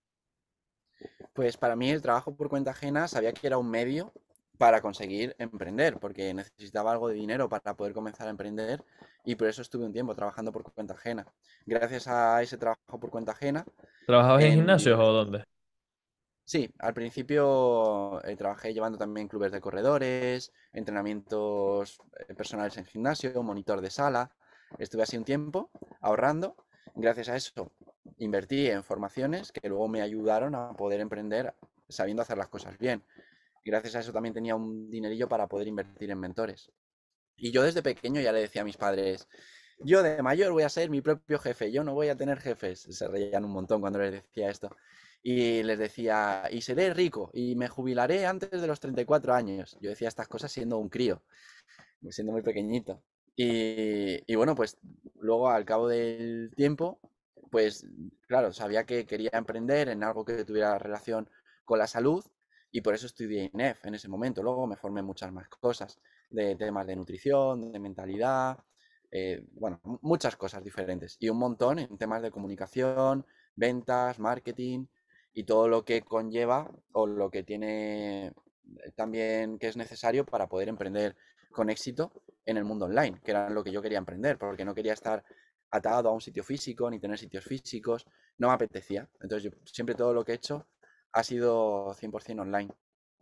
Pues para mí el trabajo por cuenta ajena sabía que era un medio para conseguir emprender, porque necesitaba algo de dinero para poder comenzar a emprender y por eso estuve un tiempo trabajando por cuenta ajena. Gracias a ese trabajo por cuenta ajena, ¿Trabajabas en en... gimnasios o dónde? sí, al principio eh, trabajé llevando también clubes de corredores, entrenamientos eh, personales en gimnasio, monitor de sala. Estuve así un tiempo ahorrando. Gracias a eso invertí en formaciones que luego me ayudaron a poder emprender sabiendo hacer las cosas bien. Gracias a eso también tenía un dinerillo para poder invertir en mentores. Y yo desde pequeño ya le decía a mis padres, yo de mayor voy a ser mi propio jefe, yo no voy a tener jefes. Se reían un montón cuando les decía esto. Y les decía, y seré rico, y me jubilaré antes de los treinta y cuatro años. Yo decía estas cosas siendo un crío, siendo muy pequeñito. Y, y bueno, pues luego al cabo del tiempo, pues claro, sabía que quería emprender en algo que tuviera relación con la salud y por eso estudié I N E F en ese momento. Luego me formé en muchas más cosas, de temas de nutrición, de mentalidad, eh, bueno, muchas cosas diferentes y un montón en temas de comunicación, ventas, marketing y todo lo que conlleva o lo que tiene también que es necesario para poder emprender con éxito en el mundo online, que era lo que yo quería emprender, porque no quería estar atado a un sitio físico ni tener sitios físicos, no me apetecía. Entonces yo siempre todo lo que he hecho ha sido cien por ciento online.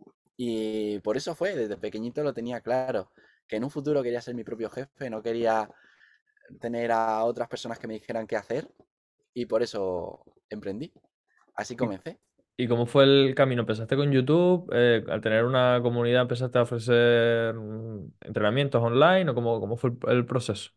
Y por eso fue, desde pequeñito lo tenía claro, que en un futuro quería ser mi propio jefe, no quería tener a otras personas que me dijeran qué hacer y por eso emprendí. Así ¿Y, comencé. y cómo fue el camino? ¿Empezaste con YouTube? Eh, al tener una comunidad, ¿empezaste a ofrecer mm, entrenamientos online o cómo, cómo fue el, el proceso?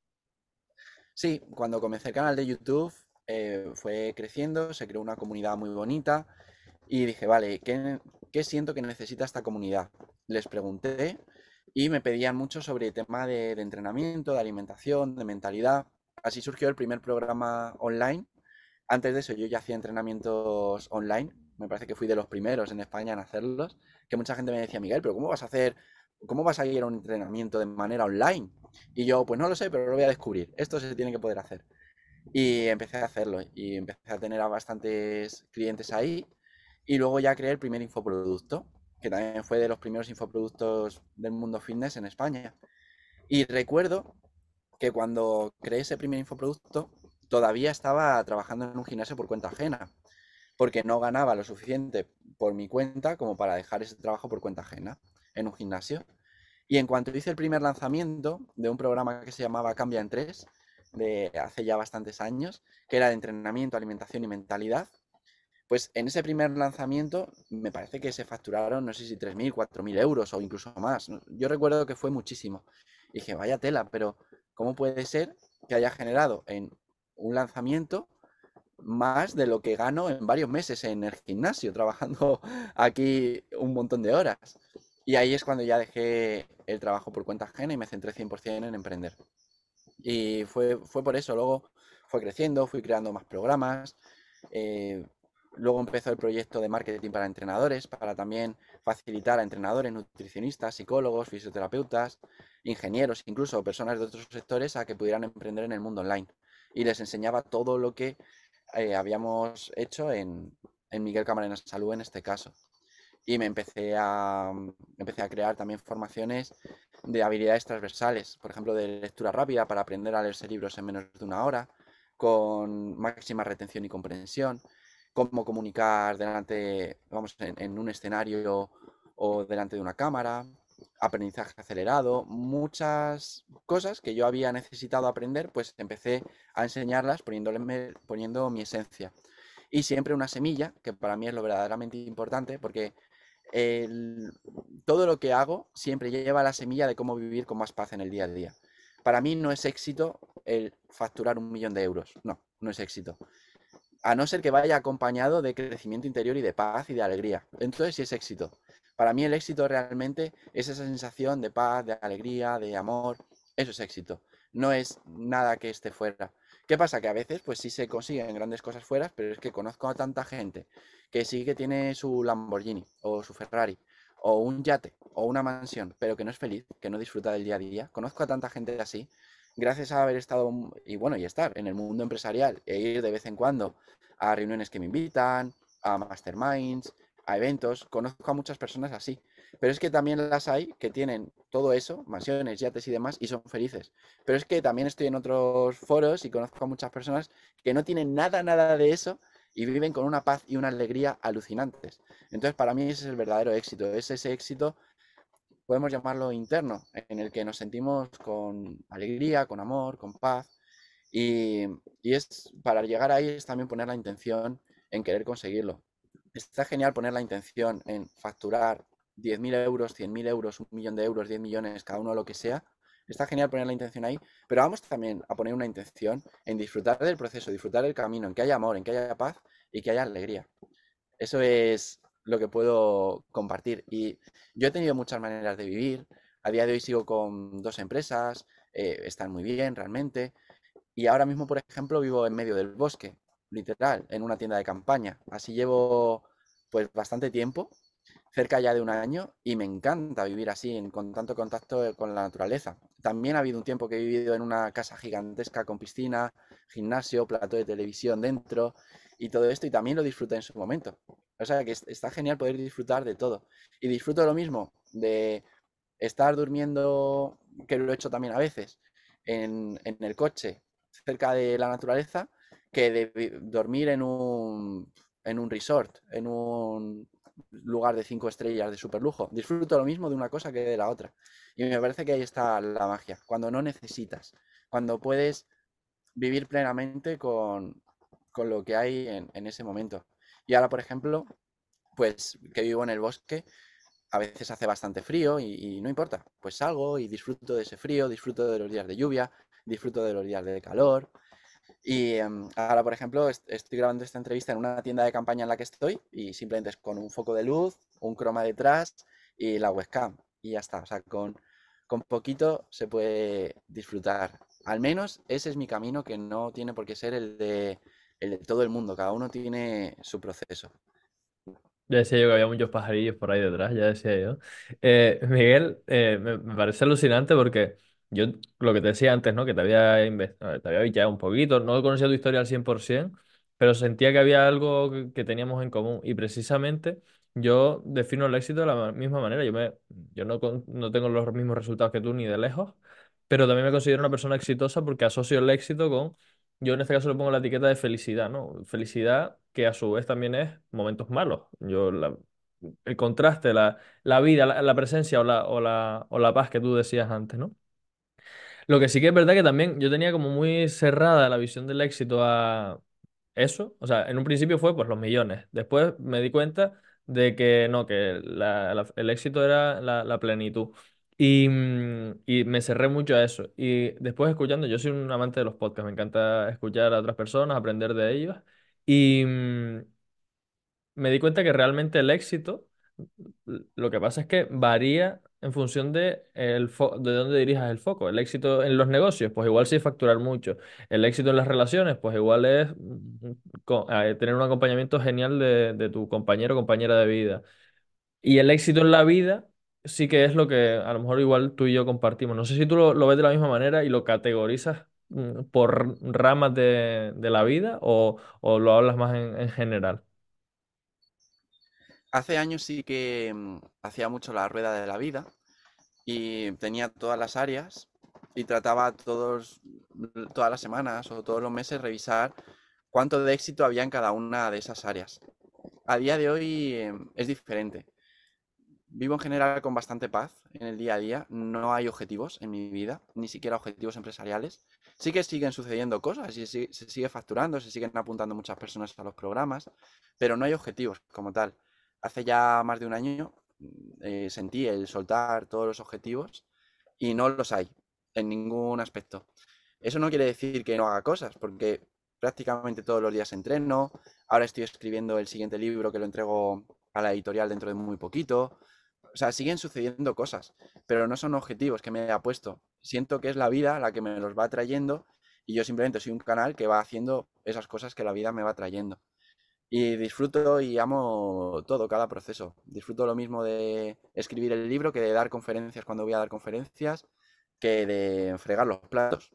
Sí, cuando comencé el canal de YouTube eh, fue creciendo, se creó una comunidad muy bonita y dije, vale, ¿qué? ¿qué siento que necesita esta comunidad? Les pregunté y me pedían mucho sobre el tema de, de entrenamiento, de alimentación, de mentalidad. Así surgió el primer programa online. Antes de eso yo ya hacía entrenamientos online. Me parece que fui de los primeros en España en hacerlos. Que mucha gente me decía, Miguel, pero ¿cómo vas a hacer, cómo vas a ir a un entrenamiento de manera online? Y yo, pues no lo sé, pero lo voy a descubrir. Esto se tiene que poder hacer. Y empecé a hacerlo y empecé a tener a bastantes clientes ahí. Y luego ya creé el primer infoproducto, que también fue de los primeros infoproductos del mundo fitness en España. Y recuerdo que cuando creé ese primer infoproducto, todavía estaba trabajando en un gimnasio por cuenta ajena, porque no ganaba lo suficiente por mi cuenta como para dejar ese trabajo por cuenta ajena en un gimnasio. Y en cuanto hice el primer lanzamiento de un programa que se llamaba Cambia en tres, de hace ya bastantes años, que era de entrenamiento, alimentación y mentalidad, pues en ese primer lanzamiento me parece que se facturaron, no sé si tres mil, cuatro mil euros o incluso más. Yo recuerdo que fue muchísimo. Y dije, vaya tela, pero ¿cómo puede ser que haya generado en un lanzamiento más de lo que gano en varios meses en el gimnasio, trabajando aquí un montón de horas? Y ahí es cuando ya dejé el trabajo por cuenta ajena y me centré cien por ciento en emprender. Y fue, fue por eso, luego fue creciendo, fui creando más programas. eh, Luego empezó el proyecto de marketing para entrenadores, para también facilitar a entrenadores, nutricionistas, psicólogos, fisioterapeutas, ingenieros, incluso personas de otros sectores a que pudieran emprender en el mundo online. Y les enseñaba todo lo que eh, habíamos hecho en, en Miguel Camarena Salud en este caso. Y me empecé a, empecé a crear también formaciones de habilidades transversales, por ejemplo, de lectura rápida para aprender a leerse libros en menos de una hora, con máxima retención y comprensión, cómo comunicar delante, vamos, en, en un escenario o delante de una cámara, aprendizaje acelerado, muchas cosas que yo había necesitado aprender, pues empecé a enseñarlas poniéndole, poniendo mi esencia. Y siempre una semilla, que para mí es lo verdaderamente importante, porque el, todo lo que hago siempre lleva la semilla de cómo vivir con más paz en el día a día. Para mí no es éxito el facturar un millón de euros. No, no es éxito. A no ser que vaya acompañado de crecimiento interior y de paz y de alegría. Entonces sí es éxito. Para mí el éxito realmente es esa sensación de paz, de alegría, de amor. Eso es éxito. No es nada que esté fuera. ¿Qué pasa? Que a veces pues sí se consiguen grandes cosas fuera, pero es que conozco a tanta gente que sí que tiene su Lamborghini o su Ferrari o un yate o una mansión, pero que no es feliz, que no disfruta del día a día. Conozco a tanta gente así, gracias a haber estado y bueno, y estar en el mundo empresarial e ir de vez en cuando a reuniones que me invitan, a masterminds, a eventos. Conozco a muchas personas así. Pero es que también las hay que tienen todo eso, mansiones, yates y demás, y son felices. Pero es que también estoy en otros foros y conozco a muchas personas que no tienen nada, nada de eso y viven con una paz y una alegría alucinantes. Entonces, para mí ese es el verdadero éxito. Es ese éxito, podemos llamarlo interno, en el que nos sentimos con alegría, con amor, con paz. Y, y es para llegar ahí es también poner la intención en querer conseguirlo. Está genial poner la intención en facturar diez mil euros, cien mil euros, un millón de euros, diez millones, cada uno lo que sea. Está genial poner la intención ahí, pero vamos también a poner una intención en disfrutar del proceso, disfrutar del camino, en que haya amor, en que haya paz y que haya alegría. Eso es lo que puedo compartir. Y yo he tenido muchas maneras de vivir. A día de hoy sigo con dos empresas, eh, están muy bien realmente. Y ahora mismo, por ejemplo, vivo en medio del bosque, literal, en una tienda de campaña. Así llevo pues bastante tiempo, cerca ya de un año, y me encanta vivir así, en, con tanto contacto con la naturaleza. También ha habido un tiempo que he vivido en una casa gigantesca con piscina, gimnasio, plató de televisión dentro y todo esto, y también lo disfruté en su momento. O sea que está genial poder disfrutar de todo. Y disfruto lo mismo de estar durmiendo, que lo he hecho también a veces, en, en el coche, cerca de la naturaleza, que de dormir en un, en un resort, en un lugar de cinco estrellas de super lujo. Disfruto lo mismo de una cosa que de la otra. Y me parece que ahí está la magia, cuando no necesitas, cuando puedes vivir plenamente con, con lo que hay en, en ese momento. Y ahora, por ejemplo, pues que vivo en el bosque, a veces hace bastante frío y, y, no importa, pues salgo y disfruto de ese frío, disfruto de los días de lluvia, disfruto de los días de calor, Y em, ahora, por ejemplo, est- estoy grabando esta entrevista en una tienda de campaña en la que estoy y simplemente es con un foco de luz, un croma detrás y la webcam. Y ya está. O sea, con, con poquito se puede disfrutar. Al menos ese es mi camino, que no tiene por qué ser el de, el de todo el mundo. Cada uno tiene su proceso. Ya decía yo que había muchos pajarillos por ahí detrás, ya decía yo. Eh, Miguel, eh, me, me parece alucinante porque yo, lo que te decía antes, ¿no? Que te había, inve- eh, te había bicheado un poquito, no conocía tu historia al cien por ciento, pero sentía que había algo que, que teníamos en común. Y precisamente yo defino el éxito de la ma- misma manera. Yo, me, yo no, con- no tengo los mismos resultados que tú ni de lejos, pero también me considero una persona exitosa porque asocio el éxito con, yo en este caso le pongo la etiqueta de felicidad, ¿no? Felicidad que a su vez también es momentos malos. Yo la- el contraste, la, la vida, la, la presencia o la, o la, o la paz que tú decías antes, ¿no? Lo que sí que es verdad que también yo tenía como muy cerrada la visión del éxito a eso. O sea, en un principio fue pues los millones. Después me di cuenta de que no, que la- la- el éxito era la, la plenitud. Y, mm, y me cerré mucho a eso. Y después escuchando, yo soy un amante de los podcasts, me encanta escuchar a otras personas, aprender de ellos. Y, mm, me di cuenta que realmente el éxito, lo que pasa es que varía en función de, el fo- de dónde dirijas el foco. El éxito en los negocios, pues igual sí es facturar mucho. El éxito en las relaciones, pues igual es mm, co- eh, tener un acompañamiento genial de, de tu compañero o compañera de vida. Y el éxito en la vida sí que es lo que a lo mejor igual tú y yo compartimos. No sé si tú lo, lo ves de la misma manera y lo categorizas mm, por ramas de, de la vida o, o lo hablas más en en general. Hace años sí que mm, hacía mucho la rueda de la vida y tenía todas las áreas y trataba todos, todas las semanas o todos los meses revisar cuánto de éxito había en cada una de esas áreas. A día de hoy eh, es diferente. Vivo en general con bastante paz en el día a día. No hay objetivos en mi vida, ni siquiera objetivos empresariales. Sí que siguen sucediendo cosas y se se sigue facturando, se siguen apuntando muchas personas a los programas, pero no hay objetivos como tal. Hace ya más de un año eh, sentí el soltar todos los objetivos y no los hay en ningún aspecto. Eso no quiere decir que no haga cosas, porque prácticamente todos los días entreno. Ahora estoy escribiendo el siguiente libro que lo entrego a la editorial dentro de muy poquito. O sea, siguen sucediendo cosas, pero no son objetivos que me haya puesto. Siento que es la vida la que me los va trayendo y yo simplemente soy un canal que va haciendo esas cosas que la vida me va trayendo. Y disfruto y amo todo, cada proceso. Disfruto lo mismo de escribir el libro que de dar conferencias cuando voy a dar conferencias, que de fregar los platos.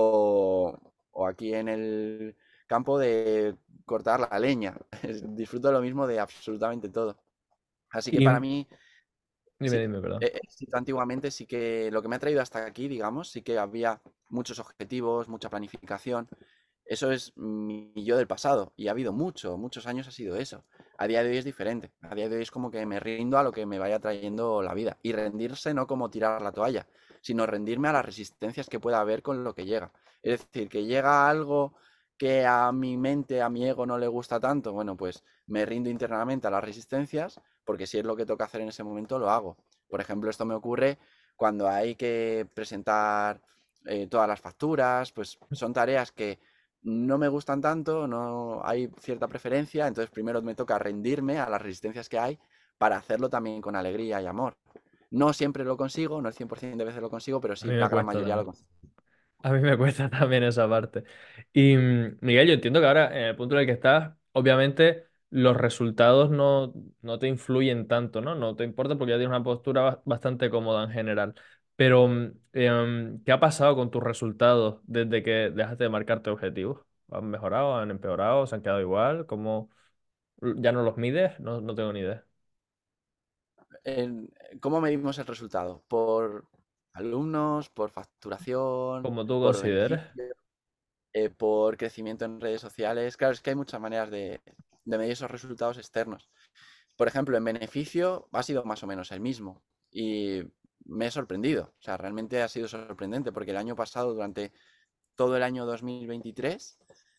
O, o aquí en el campo de cortar la leña. Disfruto lo mismo de absolutamente todo. Así que Y para mí, dime, sí, dime, perdón. eh, eh, sí, antiguamente sí que lo que me ha traído hasta aquí, digamos, sí que había muchos objetivos, mucha planificación. Eso es mi yo del pasado y ha habido mucho, muchos años ha sido eso. A día de hoy es diferente. A día de hoy es como que me rindo a lo que me vaya trayendo la vida. Y rendirse no como tirar la toalla, sino rendirme a las resistencias que pueda haber con lo que llega. Es decir, que llega algo que a mi mente, a mi ego no le gusta tanto, bueno, pues me rindo internamente a las resistencias, porque si es lo que toca hacer en ese momento, lo hago. Por ejemplo, esto me ocurre cuando hay que presentar eh, todas las facturas, pues son tareas que no me gustan tanto, no hay cierta preferencia, entonces primero me toca rendirme a las resistencias que hay para hacerlo también con alegría y amor. No siempre lo consigo, no el cien por ciento de veces lo consigo, pero A mí sí me la gran cuesta mayoría lo también. consigo. A mí me cuesta también esa parte. Y mm, Miguel, yo entiendo que ahora, en el punto en el que estás, obviamente los resultados no, no te influyen tanto, ¿no? No te importa porque ya tienes una postura ba- bastante cómoda en general. Pero, mm, em, ¿qué ha pasado con tus resultados desde que dejaste de marcarte objetivos? ¿Han mejorado? ¿Han empeorado? ¿Se han quedado igual? ¿Cómo ya no los mides? No, no tengo ni idea. En- ¿Cómo medimos el resultado? ¿Por alumnos, por facturación, Como tú por consideres. beneficio, eh, por crecimiento en redes sociales? Claro, es que hay muchas maneras de, de medir esos resultados externos. Por ejemplo, en beneficio ha sido más o menos el mismo y me he sorprendido. O sea, realmente ha sido sorprendente porque el año pasado, durante todo el año dos mil veintitrés,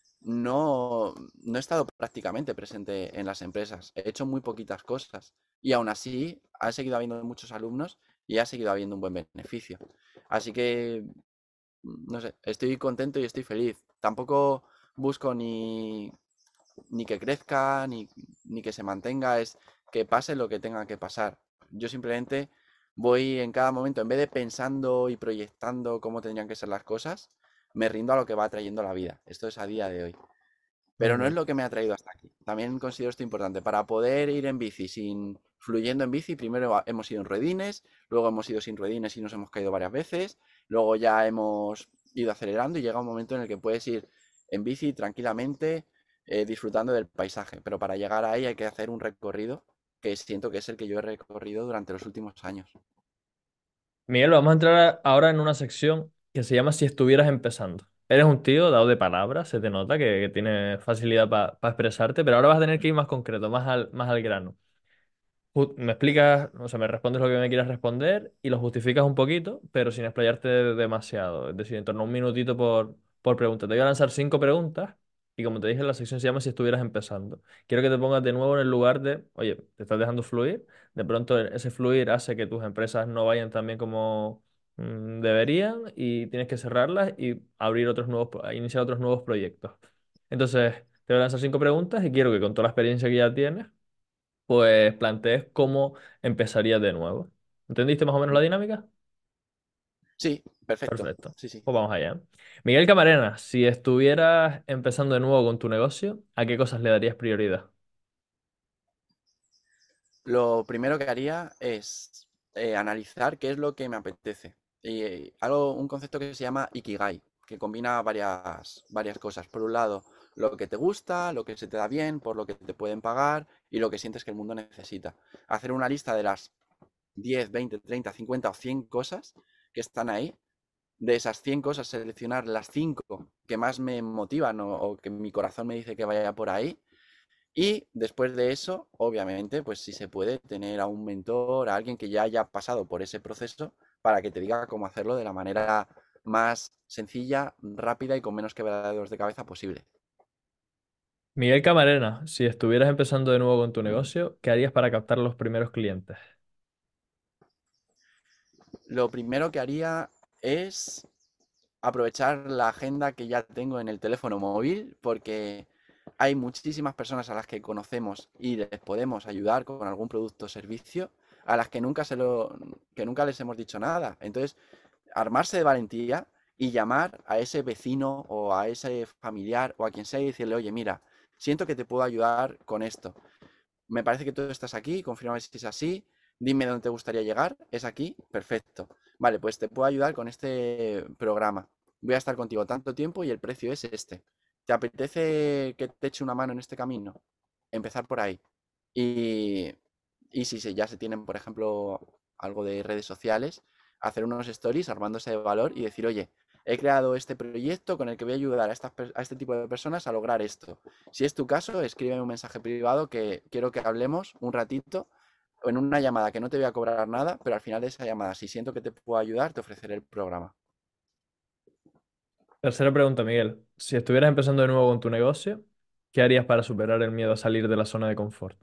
no, no he estado prácticamente presente en las empresas. He hecho muy poquitas cosas y aún así ha seguido habiendo muchos alumnos y ha seguido habiendo un buen beneficio. Así que, no sé, estoy contento y estoy feliz. tampoco busco ni, ni que crezca, ni, ni que se mantenga, es que pase lo que tenga que pasar. Yo simplemente voy en cada momento, en vez de pensando y proyectando cómo tendrían que ser las cosas, me rindo a lo que va trayendo la vida. Esto es a día de hoy. Pero no es Ujú. lo que me ha traído hasta aquí. También considero esto importante. Para poder ir en bici sin fluyendo en bici, primero ha- hemos ido en ruedines, luego hemos ido sin ruedines y nos hemos caído varias veces, luego ya hemos ido acelerando y llega un momento en el que puedes ir en bici tranquilamente, eh, disfrutando del paisaje. Pero para llegar ahí hay que hacer un recorrido que siento que es el que yo he recorrido durante los últimos años. Miguel, vamos a entrar a- ahora en una sección que se llama Si estuvieras empezando. Eres un tío dado de palabras, se te nota que, que tienes facilidad para expresarte, pero ahora vas a tener que ir más concreto, más al, más al grano. Ju- Me explicas, o sea, me respondes lo que me quieras responder y lo justificas un poquito, pero sin explayarte demasiado. Es decir, en torno a un minutito por, por pregunta. Te voy a lanzar cinco preguntas y como te dije, la sección se llama Si estuvieras empezando. Quiero que te pongas de nuevo en el lugar de, oye, te estás dejando fluir. De pronto ese fluir hace que tus empresas no vayan tan bien como mm, deberían y tienes que cerrarlas y abrir otros nuevos, pro- iniciar otros nuevos proyectos. Entonces, te voy a lanzar cinco preguntas y quiero que con toda la experiencia que ya tienes pues plantees cómo empezarías de nuevo. ¿Entendiste más o menos la dinámica? Sí, perfecto. Perfecto. Sí, sí. Pues vamos allá. Miguel Camarena, si estuvieras empezando de nuevo con tu negocio, ¿a qué cosas le darías prioridad? Lo primero que haría es eh, analizar qué es lo que me apetece. Y eh, algo, un concepto que se llama Ikigai, que combina varias, varias cosas. Por un lado, lo que te gusta, lo que se te da bien, por lo que te pueden pagar y lo que sientes que el mundo necesita. Hacer una lista de las diez, veinte, treinta, cincuenta o cien cosas que están ahí. De esas cien cosas, seleccionar las cinco que más me motivan o, o que mi corazón me dice que vaya por ahí y después de eso, obviamente, pues si se puede tener a un mentor, a alguien que ya haya pasado por ese proceso para que te diga cómo hacerlo de la manera más sencilla, rápida y con menos quebraderos de cabeza posible. Miguel Camarena, si estuvieras empezando de nuevo con tu negocio, ¿qué harías para captar los primeros clientes? Lo primero que haría es aprovechar la agenda que ya tengo en el teléfono móvil porque hay muchísimas personas a las que conocemos y les podemos ayudar con algún producto o servicio a las que nunca se lo que nunca les hemos dicho nada. Entonces, armarse de valentía y llamar a ese vecino o a ese familiar o a quien sea y decirle, oye, mira, siento que te puedo ayudar con esto. Me parece que tú estás aquí, confirma si es así, dime dónde te gustaría llegar, es aquí, perfecto. Vale, pues te puedo ayudar con este programa. Voy a estar contigo tanto tiempo y el precio es este. ¿Te apetece que te eche una mano en este camino? Empezar por ahí. Y, y si se, ya se tienen, por ejemplo, algo de redes sociales, hacer unos stories armándose de valor y decir, oye, he creado este proyecto con el que voy a ayudar a, estas, a este tipo de personas a lograr esto. Si es tu caso, escríbeme un mensaje privado que quiero que hablemos un ratito o en una llamada que no te voy a cobrar nada, pero al final de esa llamada, si siento que te puedo ayudar, te ofreceré el programa. Tercera pregunta, Miguel. Si estuvieras empezando de nuevo con tu negocio, ¿qué harías para superar el miedo a salir de la zona de confort?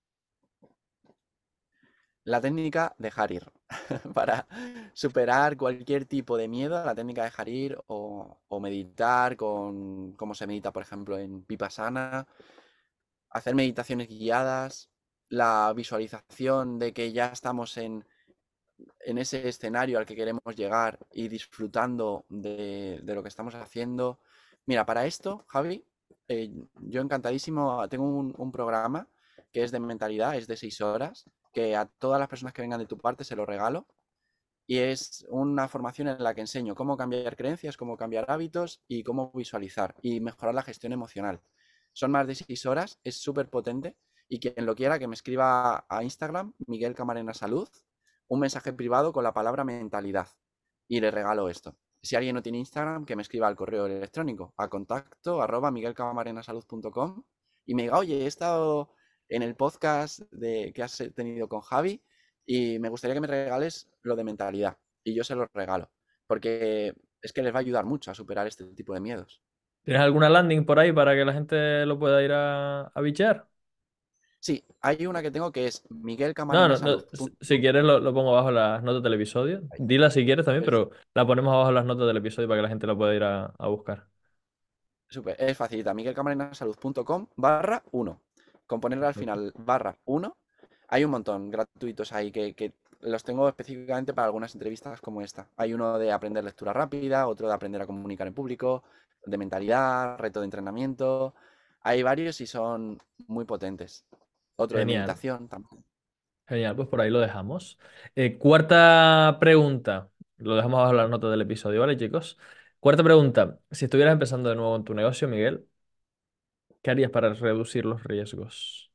La técnica dejar ir. Para superar cualquier tipo de miedo, la técnica dejar ir o, o meditar con cómo se medita, por ejemplo, en Vipassana, hacer meditaciones guiadas, la visualización de que ya estamos en, en ese escenario al que queremos llegar y disfrutando de, de lo que estamos haciendo. Mira, para esto, Javi, eh, yo encantadísimo, tengo un, un programa que es de mentalidad, es de seis horas, que a todas las personas que vengan de tu parte se lo regalo. Y es una formación en la que enseño cómo cambiar creencias, cómo cambiar hábitos y cómo visualizar y mejorar la gestión emocional. Son más de seis horas, es súper potente y quien lo quiera que me escriba a Instagram, Miguel Camarena Salud, un mensaje privado con la palabra mentalidad y le regalo esto. Si alguien no tiene Instagram, que me escriba al correo electrónico a contacto arroba miguelcamarenasalud.com y me diga, oye, he estado en el podcast de, que has tenido con Javi y me gustaría que me regales lo de mentalidad. Y yo se lo regalo. Porque es que les va a ayudar mucho a superar este tipo de miedos. ¿Tienes alguna landing por ahí para que la gente lo pueda ir a, a bichear? Sí, hay una que tengo que es No, no, no. Si si miguelcamarenasalud punto com. quieres lo, lo pongo abajo en las notas del episodio. Dila si quieres también, Es- pero la ponemos abajo en las notas del episodio para que la gente la pueda ir a, a buscar. Súper, es facilita, miguelcamarenasalud.com barra uno. Con ponerle al Perfecto. final barra uno, hay un montón gratuitos ahí que, que los tengo específicamente para algunas entrevistas como esta. Hay uno de aprender lectura rápida, otro de aprender a comunicar en público, de mentalidad, reto de entrenamiento. Hay varios y son muy potentes. Otro de Genial, meditación también. genial, pues por ahí lo dejamos. Eh, cuarta pregunta, lo dejamos abajo en las notas del episodio, ¿vale, chicos? Cuarta pregunta, si estuvieras empezando de nuevo en tu negocio, Miguel, ¿qué harías para reducir los riesgos?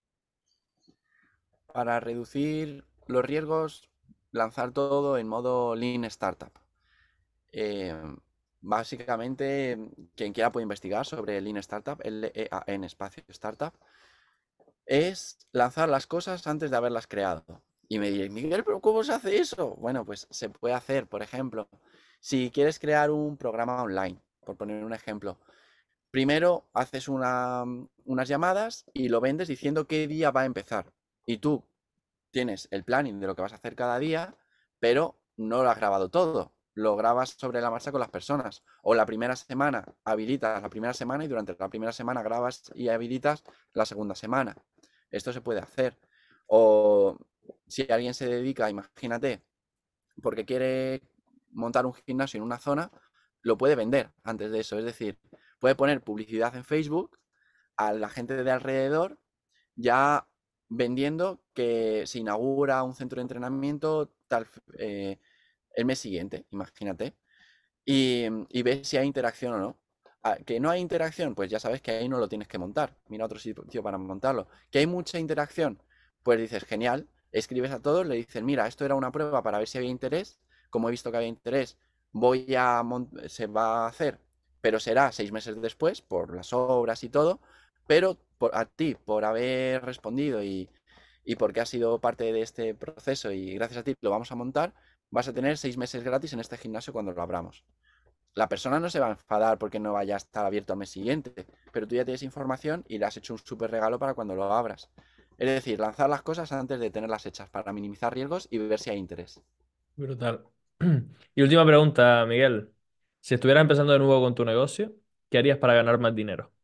Para reducir los riesgos, lanzar todo en modo Lean Startup. Eh, Básicamente, quien quiera puede investigar sobre Lean Startup, L-E-A-N espacio Startup, es lanzar las cosas antes de haberlas creado. Y me diréis, Miguel, ¿pero cómo se hace eso? Bueno, pues se puede hacer, por ejemplo, si quieres crear un programa online, por poner un ejemplo, primero haces una, unas llamadas y lo vendes diciendo qué día va a empezar. Y tú tienes el planning de lo que vas a hacer cada día, pero no lo has grabado todo. Lo grabas sobre la marcha con las personas. O la primera semana habilitas la primera semana y durante la primera semana grabas y habilitas la segunda semana. Esto se puede hacer. O si alguien se dedica, imagínate, porque quiere montar un gimnasio en una zona, lo puede vender antes de eso. Es decir, puede poner publicidad en Facebook a la gente de alrededor ya vendiendo que se inaugura un centro de entrenamiento tal, eh, el mes siguiente, imagínate, y, y ves si hay interacción o no. Ah, que no hay interacción, pues ya sabes que ahí no lo tienes que montar. Mira otro sitio para montarlo. Que hay mucha interacción, pues dices, genial, escribes a todos, le dices, mira, esto era una prueba para ver si había interés. Como he visto que había interés, voy a se va a hacer, pero será seis meses después por las obras y todo. Pero por, a ti, por haber respondido y, y porque has sido parte de este proceso y gracias a ti lo vamos a montar, vas a tener seis meses gratis en este gimnasio cuando lo abramos. La persona no se va a enfadar porque no vaya a estar abierto al mes siguiente, pero tú ya tienes información y le has hecho un súper regalo para cuando lo abras. Es decir, lanzar las cosas antes de tenerlas hechas para minimizar riesgos y ver si hay interés. Brutal. Y última pregunta, Miguel. Si estuvieras empezando de nuevo con tu negocio, ¿qué harías para ganar más dinero?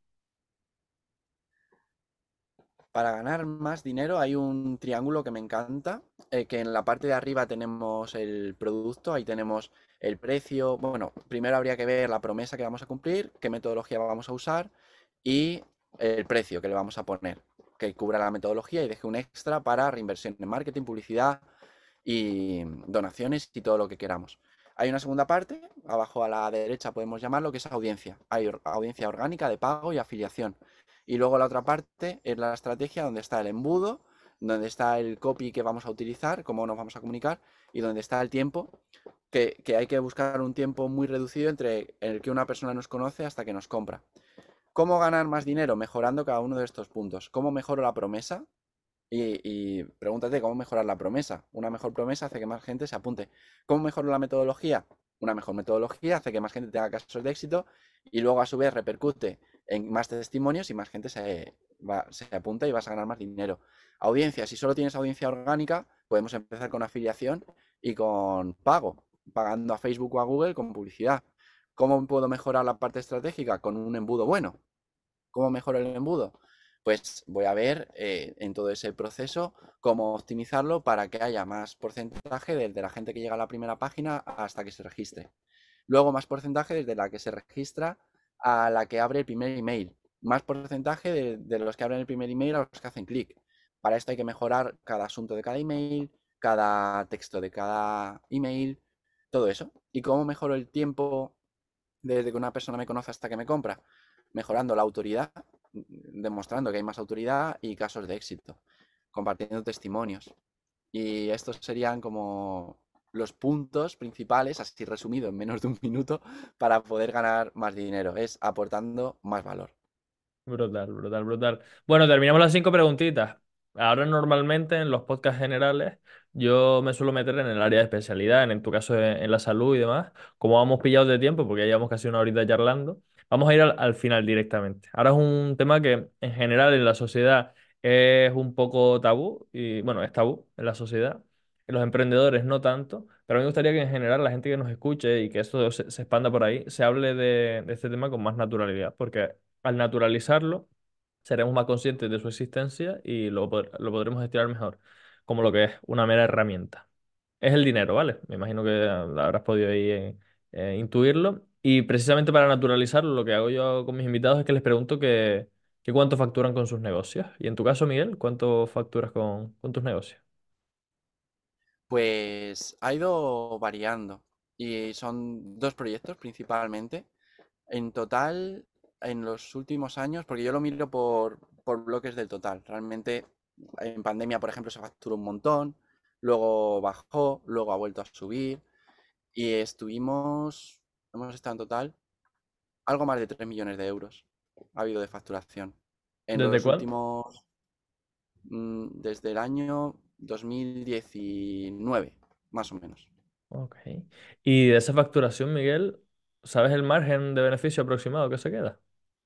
Para ganar más dinero hay un triángulo que me encanta, eh, que en la parte de arriba tenemos el producto, ahí tenemos el precio. Bueno, primero habría que ver la promesa que vamos a cumplir, qué metodología vamos a usar y el precio que le vamos a poner, que cubra la metodología y deje un extra para reinversión en marketing, publicidad y donaciones y todo lo que queramos. Hay una segunda parte, abajo a la derecha podemos llamarlo, que es audiencia. Hay audiencia orgánica de pago y afiliación. Y luego la otra parte es la estrategia donde está el embudo, donde está el copy que vamos a utilizar, cómo nos vamos a comunicar y donde está el tiempo, que, que hay que buscar un tiempo muy reducido entre el que una persona nos conoce hasta que nos compra. ¿Cómo ganar más dinero? Mejorando cada uno de estos puntos. ¿Cómo mejoro la promesa? Y, y pregúntate cómo mejorar la promesa. Una mejor promesa hace que más gente se apunte. ¿Cómo mejoro la metodología? Una mejor metodología hace que más gente tenga casos de éxito y luego a su vez repercute en más testimonios y más gente se, va, se apunta y vas a ganar más dinero. Audiencia, si solo tienes audiencia orgánica, podemos empezar con afiliación y con pago, pagando a Facebook o a Google con publicidad. ¿Cómo puedo mejorar la parte estratégica? Con un embudo bueno. ¿Cómo mejoro el embudo? Pues voy a ver eh, en todo ese proceso cómo optimizarlo para que haya más porcentaje desde la gente que llega a la primera página hasta que se registre. Luego más porcentaje desde la que se registra a la que abre el primer email. Más porcentaje de, de los que abren el primer email a los que hacen clic. Para esto hay que mejorar cada asunto de cada email, cada texto de cada email, todo eso. ¿Y cómo mejoro el tiempo desde que una persona me conoce hasta que me compra? Mejorando la autoridad, demostrando que hay más autoridad y casos de éxito, compartiendo testimonios. Y estos serían como los puntos principales, así resumido en menos de un minuto, para poder ganar más dinero. Es aportando más valor. Brutal, brutal, brutal. Bueno, terminamos las cinco preguntitas. Ahora normalmente en los podcasts generales yo me suelo meter en el área de especialidad, en, en tu caso en, en la salud y demás. Como vamos pillados de tiempo, porque ya llevamos casi una horita charlando, vamos a ir al, al final directamente. Ahora es un tema que en general en la sociedad es un poco tabú, y bueno, es tabú en la sociedad. los emprendedores no tanto, pero a mí me gustaría que en general la gente que nos escuche y que esto se, se expanda por ahí, se hable de, de este tema con más naturalidad, porque al naturalizarlo seremos más conscientes de su existencia y lo, pod- lo podremos gestionar mejor, como lo que es una mera herramienta. Es el dinero, ¿vale? Me imagino que habrás podido ahí eh, eh, intuirlo. Y precisamente para naturalizarlo, lo que hago yo con mis invitados es que les pregunto que, que cuánto facturan con sus negocios. Y en tu caso, Miguel, ¿cuánto facturas con, con tus negocios? Pues ha ido variando y son dos proyectos principalmente. En total, en los últimos años, porque yo lo miro por, por bloques del total. Realmente, en pandemia, por ejemplo, se facturó un montón, luego bajó, luego ha vuelto a subir y estuvimos, hemos estado en total algo más de tres millones de euros ha habido de facturación en ¿Desde los cuándo? últimos, mm, desde el año dos mil diecinueve, más o menos. Ok. Y de esa facturación, Miguel, ¿sabes el margen de beneficio aproximado que se queda?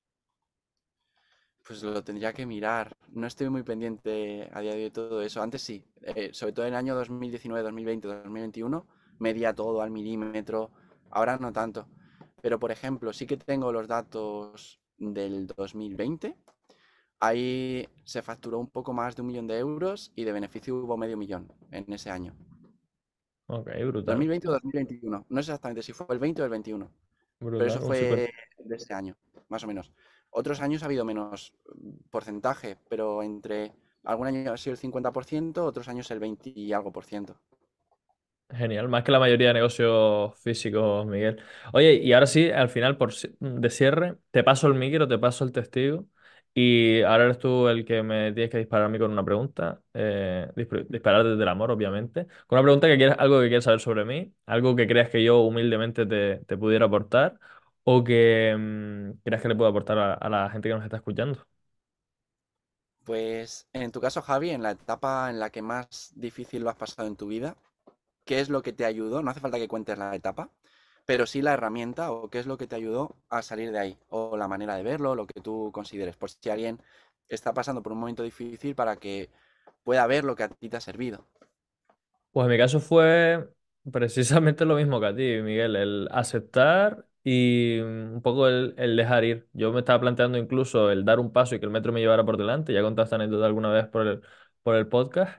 Pues lo tendría que mirar. No estoy muy pendiente a día de hoy de todo eso. Antes sí, eh, sobre todo en el año dos mil diecinueve, dos mil veinte, dos mil veintiuno, medía todo al milímetro. Ahora no tanto. Pero por ejemplo, sí que tengo los datos del dos mil veinte. Ahí se facturó un poco más de un millón de euros y de beneficio hubo medio millón en ese año. Ok, brutal. dos mil veinte o dos mil veintiuno. No sé exactamente si fue el veinte o el veintiuno. Pero eso Brutal. Un cincuenta. fue de ese año, más o menos. Otros años ha habido menos mm, porcentaje, pero entre algún año ha sido el cincuenta por ciento, otros años el veinte y algo por ciento. Genial, más que la mayoría de negocios físicos, Miguel. Oye, y ahora sí, al final, por si- de cierre, te paso el micro, te paso el testigo, y ahora eres tú el que me tienes que disparar a mí con una pregunta, eh, disp- disparar desde el amor, obviamente, con una pregunta que quieras, algo que quieras saber sobre mí, algo que creas que yo humildemente te, te pudiera aportar, o que mm, creas que le puedo aportar a, a la gente que nos está escuchando. Pues en tu caso, Javi, en la etapa en la que más difícil lo has pasado en tu vida, ¿qué es lo que te ayudó? No hace falta que cuentes la etapa, pero sí la herramienta o qué es lo que te ayudó a salir de ahí, o la manera de verlo, lo que tú consideres, por si alguien está pasando por un momento difícil para que pueda ver lo que a ti te ha servido. Pues en mi caso fue precisamente lo mismo que a ti, Miguel, el aceptar y un poco el, el dejar ir. Yo me estaba planteando incluso el dar un paso y que el metro me llevara por delante, ya he contado esta anécdota alguna vez por el, por el podcast,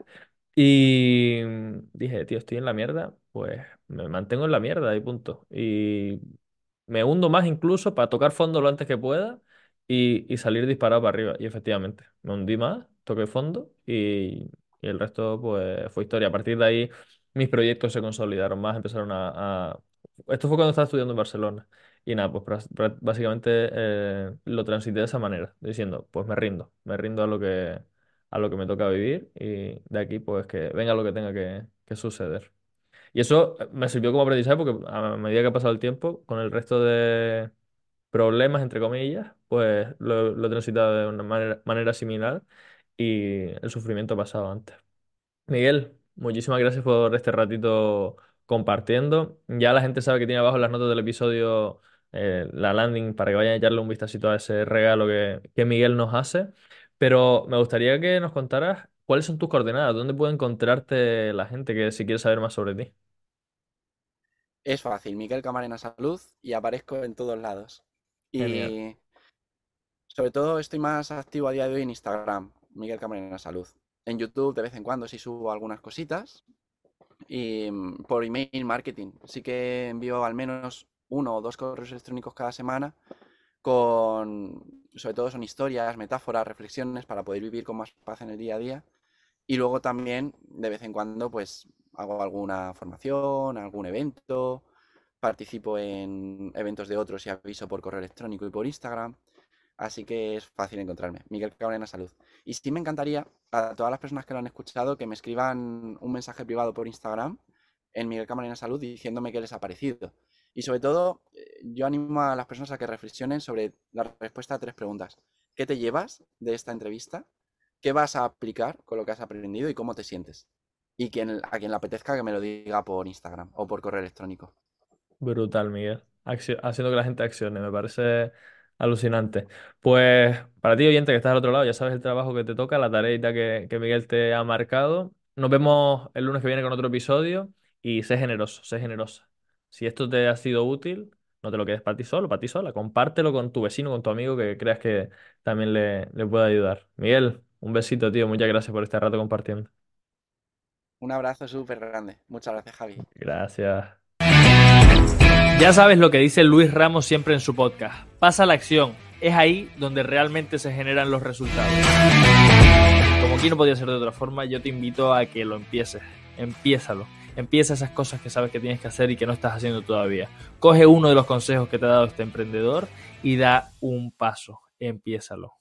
y dije, tío, estoy en la mierda, pues me mantengo en la mierda y punto. Y me hundo más incluso para tocar fondo lo antes que pueda y, y salir disparado para arriba. Y efectivamente, me hundí más, toqué fondo y, y el resto pues fue historia. A partir de ahí mis proyectos se consolidaron más, empezaron a... a- Esto fue cuando estaba estudiando en Barcelona. Y nada, pues pras- pras- básicamente eh, lo transité de esa manera, diciendo, pues me rindo, me rindo a lo que, a lo que me toca vivir y de aquí pues que venga lo que tenga que, que suceder. Y eso me sirvió como aprendizaje porque a medida que ha pasado el tiempo, con el resto de problemas, entre comillas, pues lo, lo he transitado de una manera, manera similar y el sufrimiento ha pasado antes. Miguel, muchísimas gracias por este ratito compartiendo. Ya la gente sabe que tiene abajo en las notas del episodio eh, la landing para que vayan a echarle un vistacito a ese regalo que, que Miguel nos hace. Pero me gustaría que nos contaras cuáles son tus coordenadas, dónde puede encontrarte la gente que si quiere saber más sobre ti. Es fácil, Miquel Camarena Salud y aparezco en todos lados. Genial. Y sobre todo estoy más activo a día de hoy en Instagram, Miguel Camarena Salud. En YouTube de vez en cuando sí subo algunas cositas y mm, por email marketing. Sí que envío al menos uno o dos correos electrónicos cada semana con, sobre todo son historias, metáforas, reflexiones para poder vivir con más paz en el día a día. Y luego también de vez en cuando pues hago alguna formación, algún evento, participo en eventos de otros y aviso por correo electrónico y por Instagram. Así que es fácil encontrarme. Miguel Cabrera Salud. Y sí me encantaría a todas las personas que lo han escuchado que me escriban un mensaje privado por Instagram en Miguel Camarena Salud diciéndome qué les ha parecido. Y sobre todo, eh, yo animo a las personas a que reflexionen sobre la respuesta a tres preguntas. ¿Qué te llevas de esta entrevista? ¿Qué vas a aplicar con lo que has aprendido y cómo te sientes? Y quien, a quien le apetezca que me lo diga por Instagram o por correo electrónico. Brutal, Miguel. Accio- haciendo que la gente accione, me parece alucinante. Pues para ti, oyente, que estás al otro lado, ya sabes el trabajo que te toca, la tareita que, que Miguel te ha marcado. Nos vemos el lunes que viene con otro episodio y sé generoso, sé generosa. Si esto te ha sido útil, no te lo quedes para ti solo, para ti sola. Compártelo con tu vecino, con tu amigo que creas que también le, le puede ayudar. Miguel, un besito, tío. Muchas gracias por este rato compartiendo. Un abrazo súper grande. Muchas gracias, Javi. Gracias. Ya sabes lo que dice Luis Ramos siempre en su podcast. Pasa la acción. Es ahí donde realmente se generan los resultados. Como aquí no podía ser de otra forma, yo te invito a que lo empieces. Empiézalo. Empieza esas cosas que sabes que tienes que hacer y que no estás haciendo todavía. Coge uno de los consejos que te ha dado este emprendedor y da un paso. Empiézalo.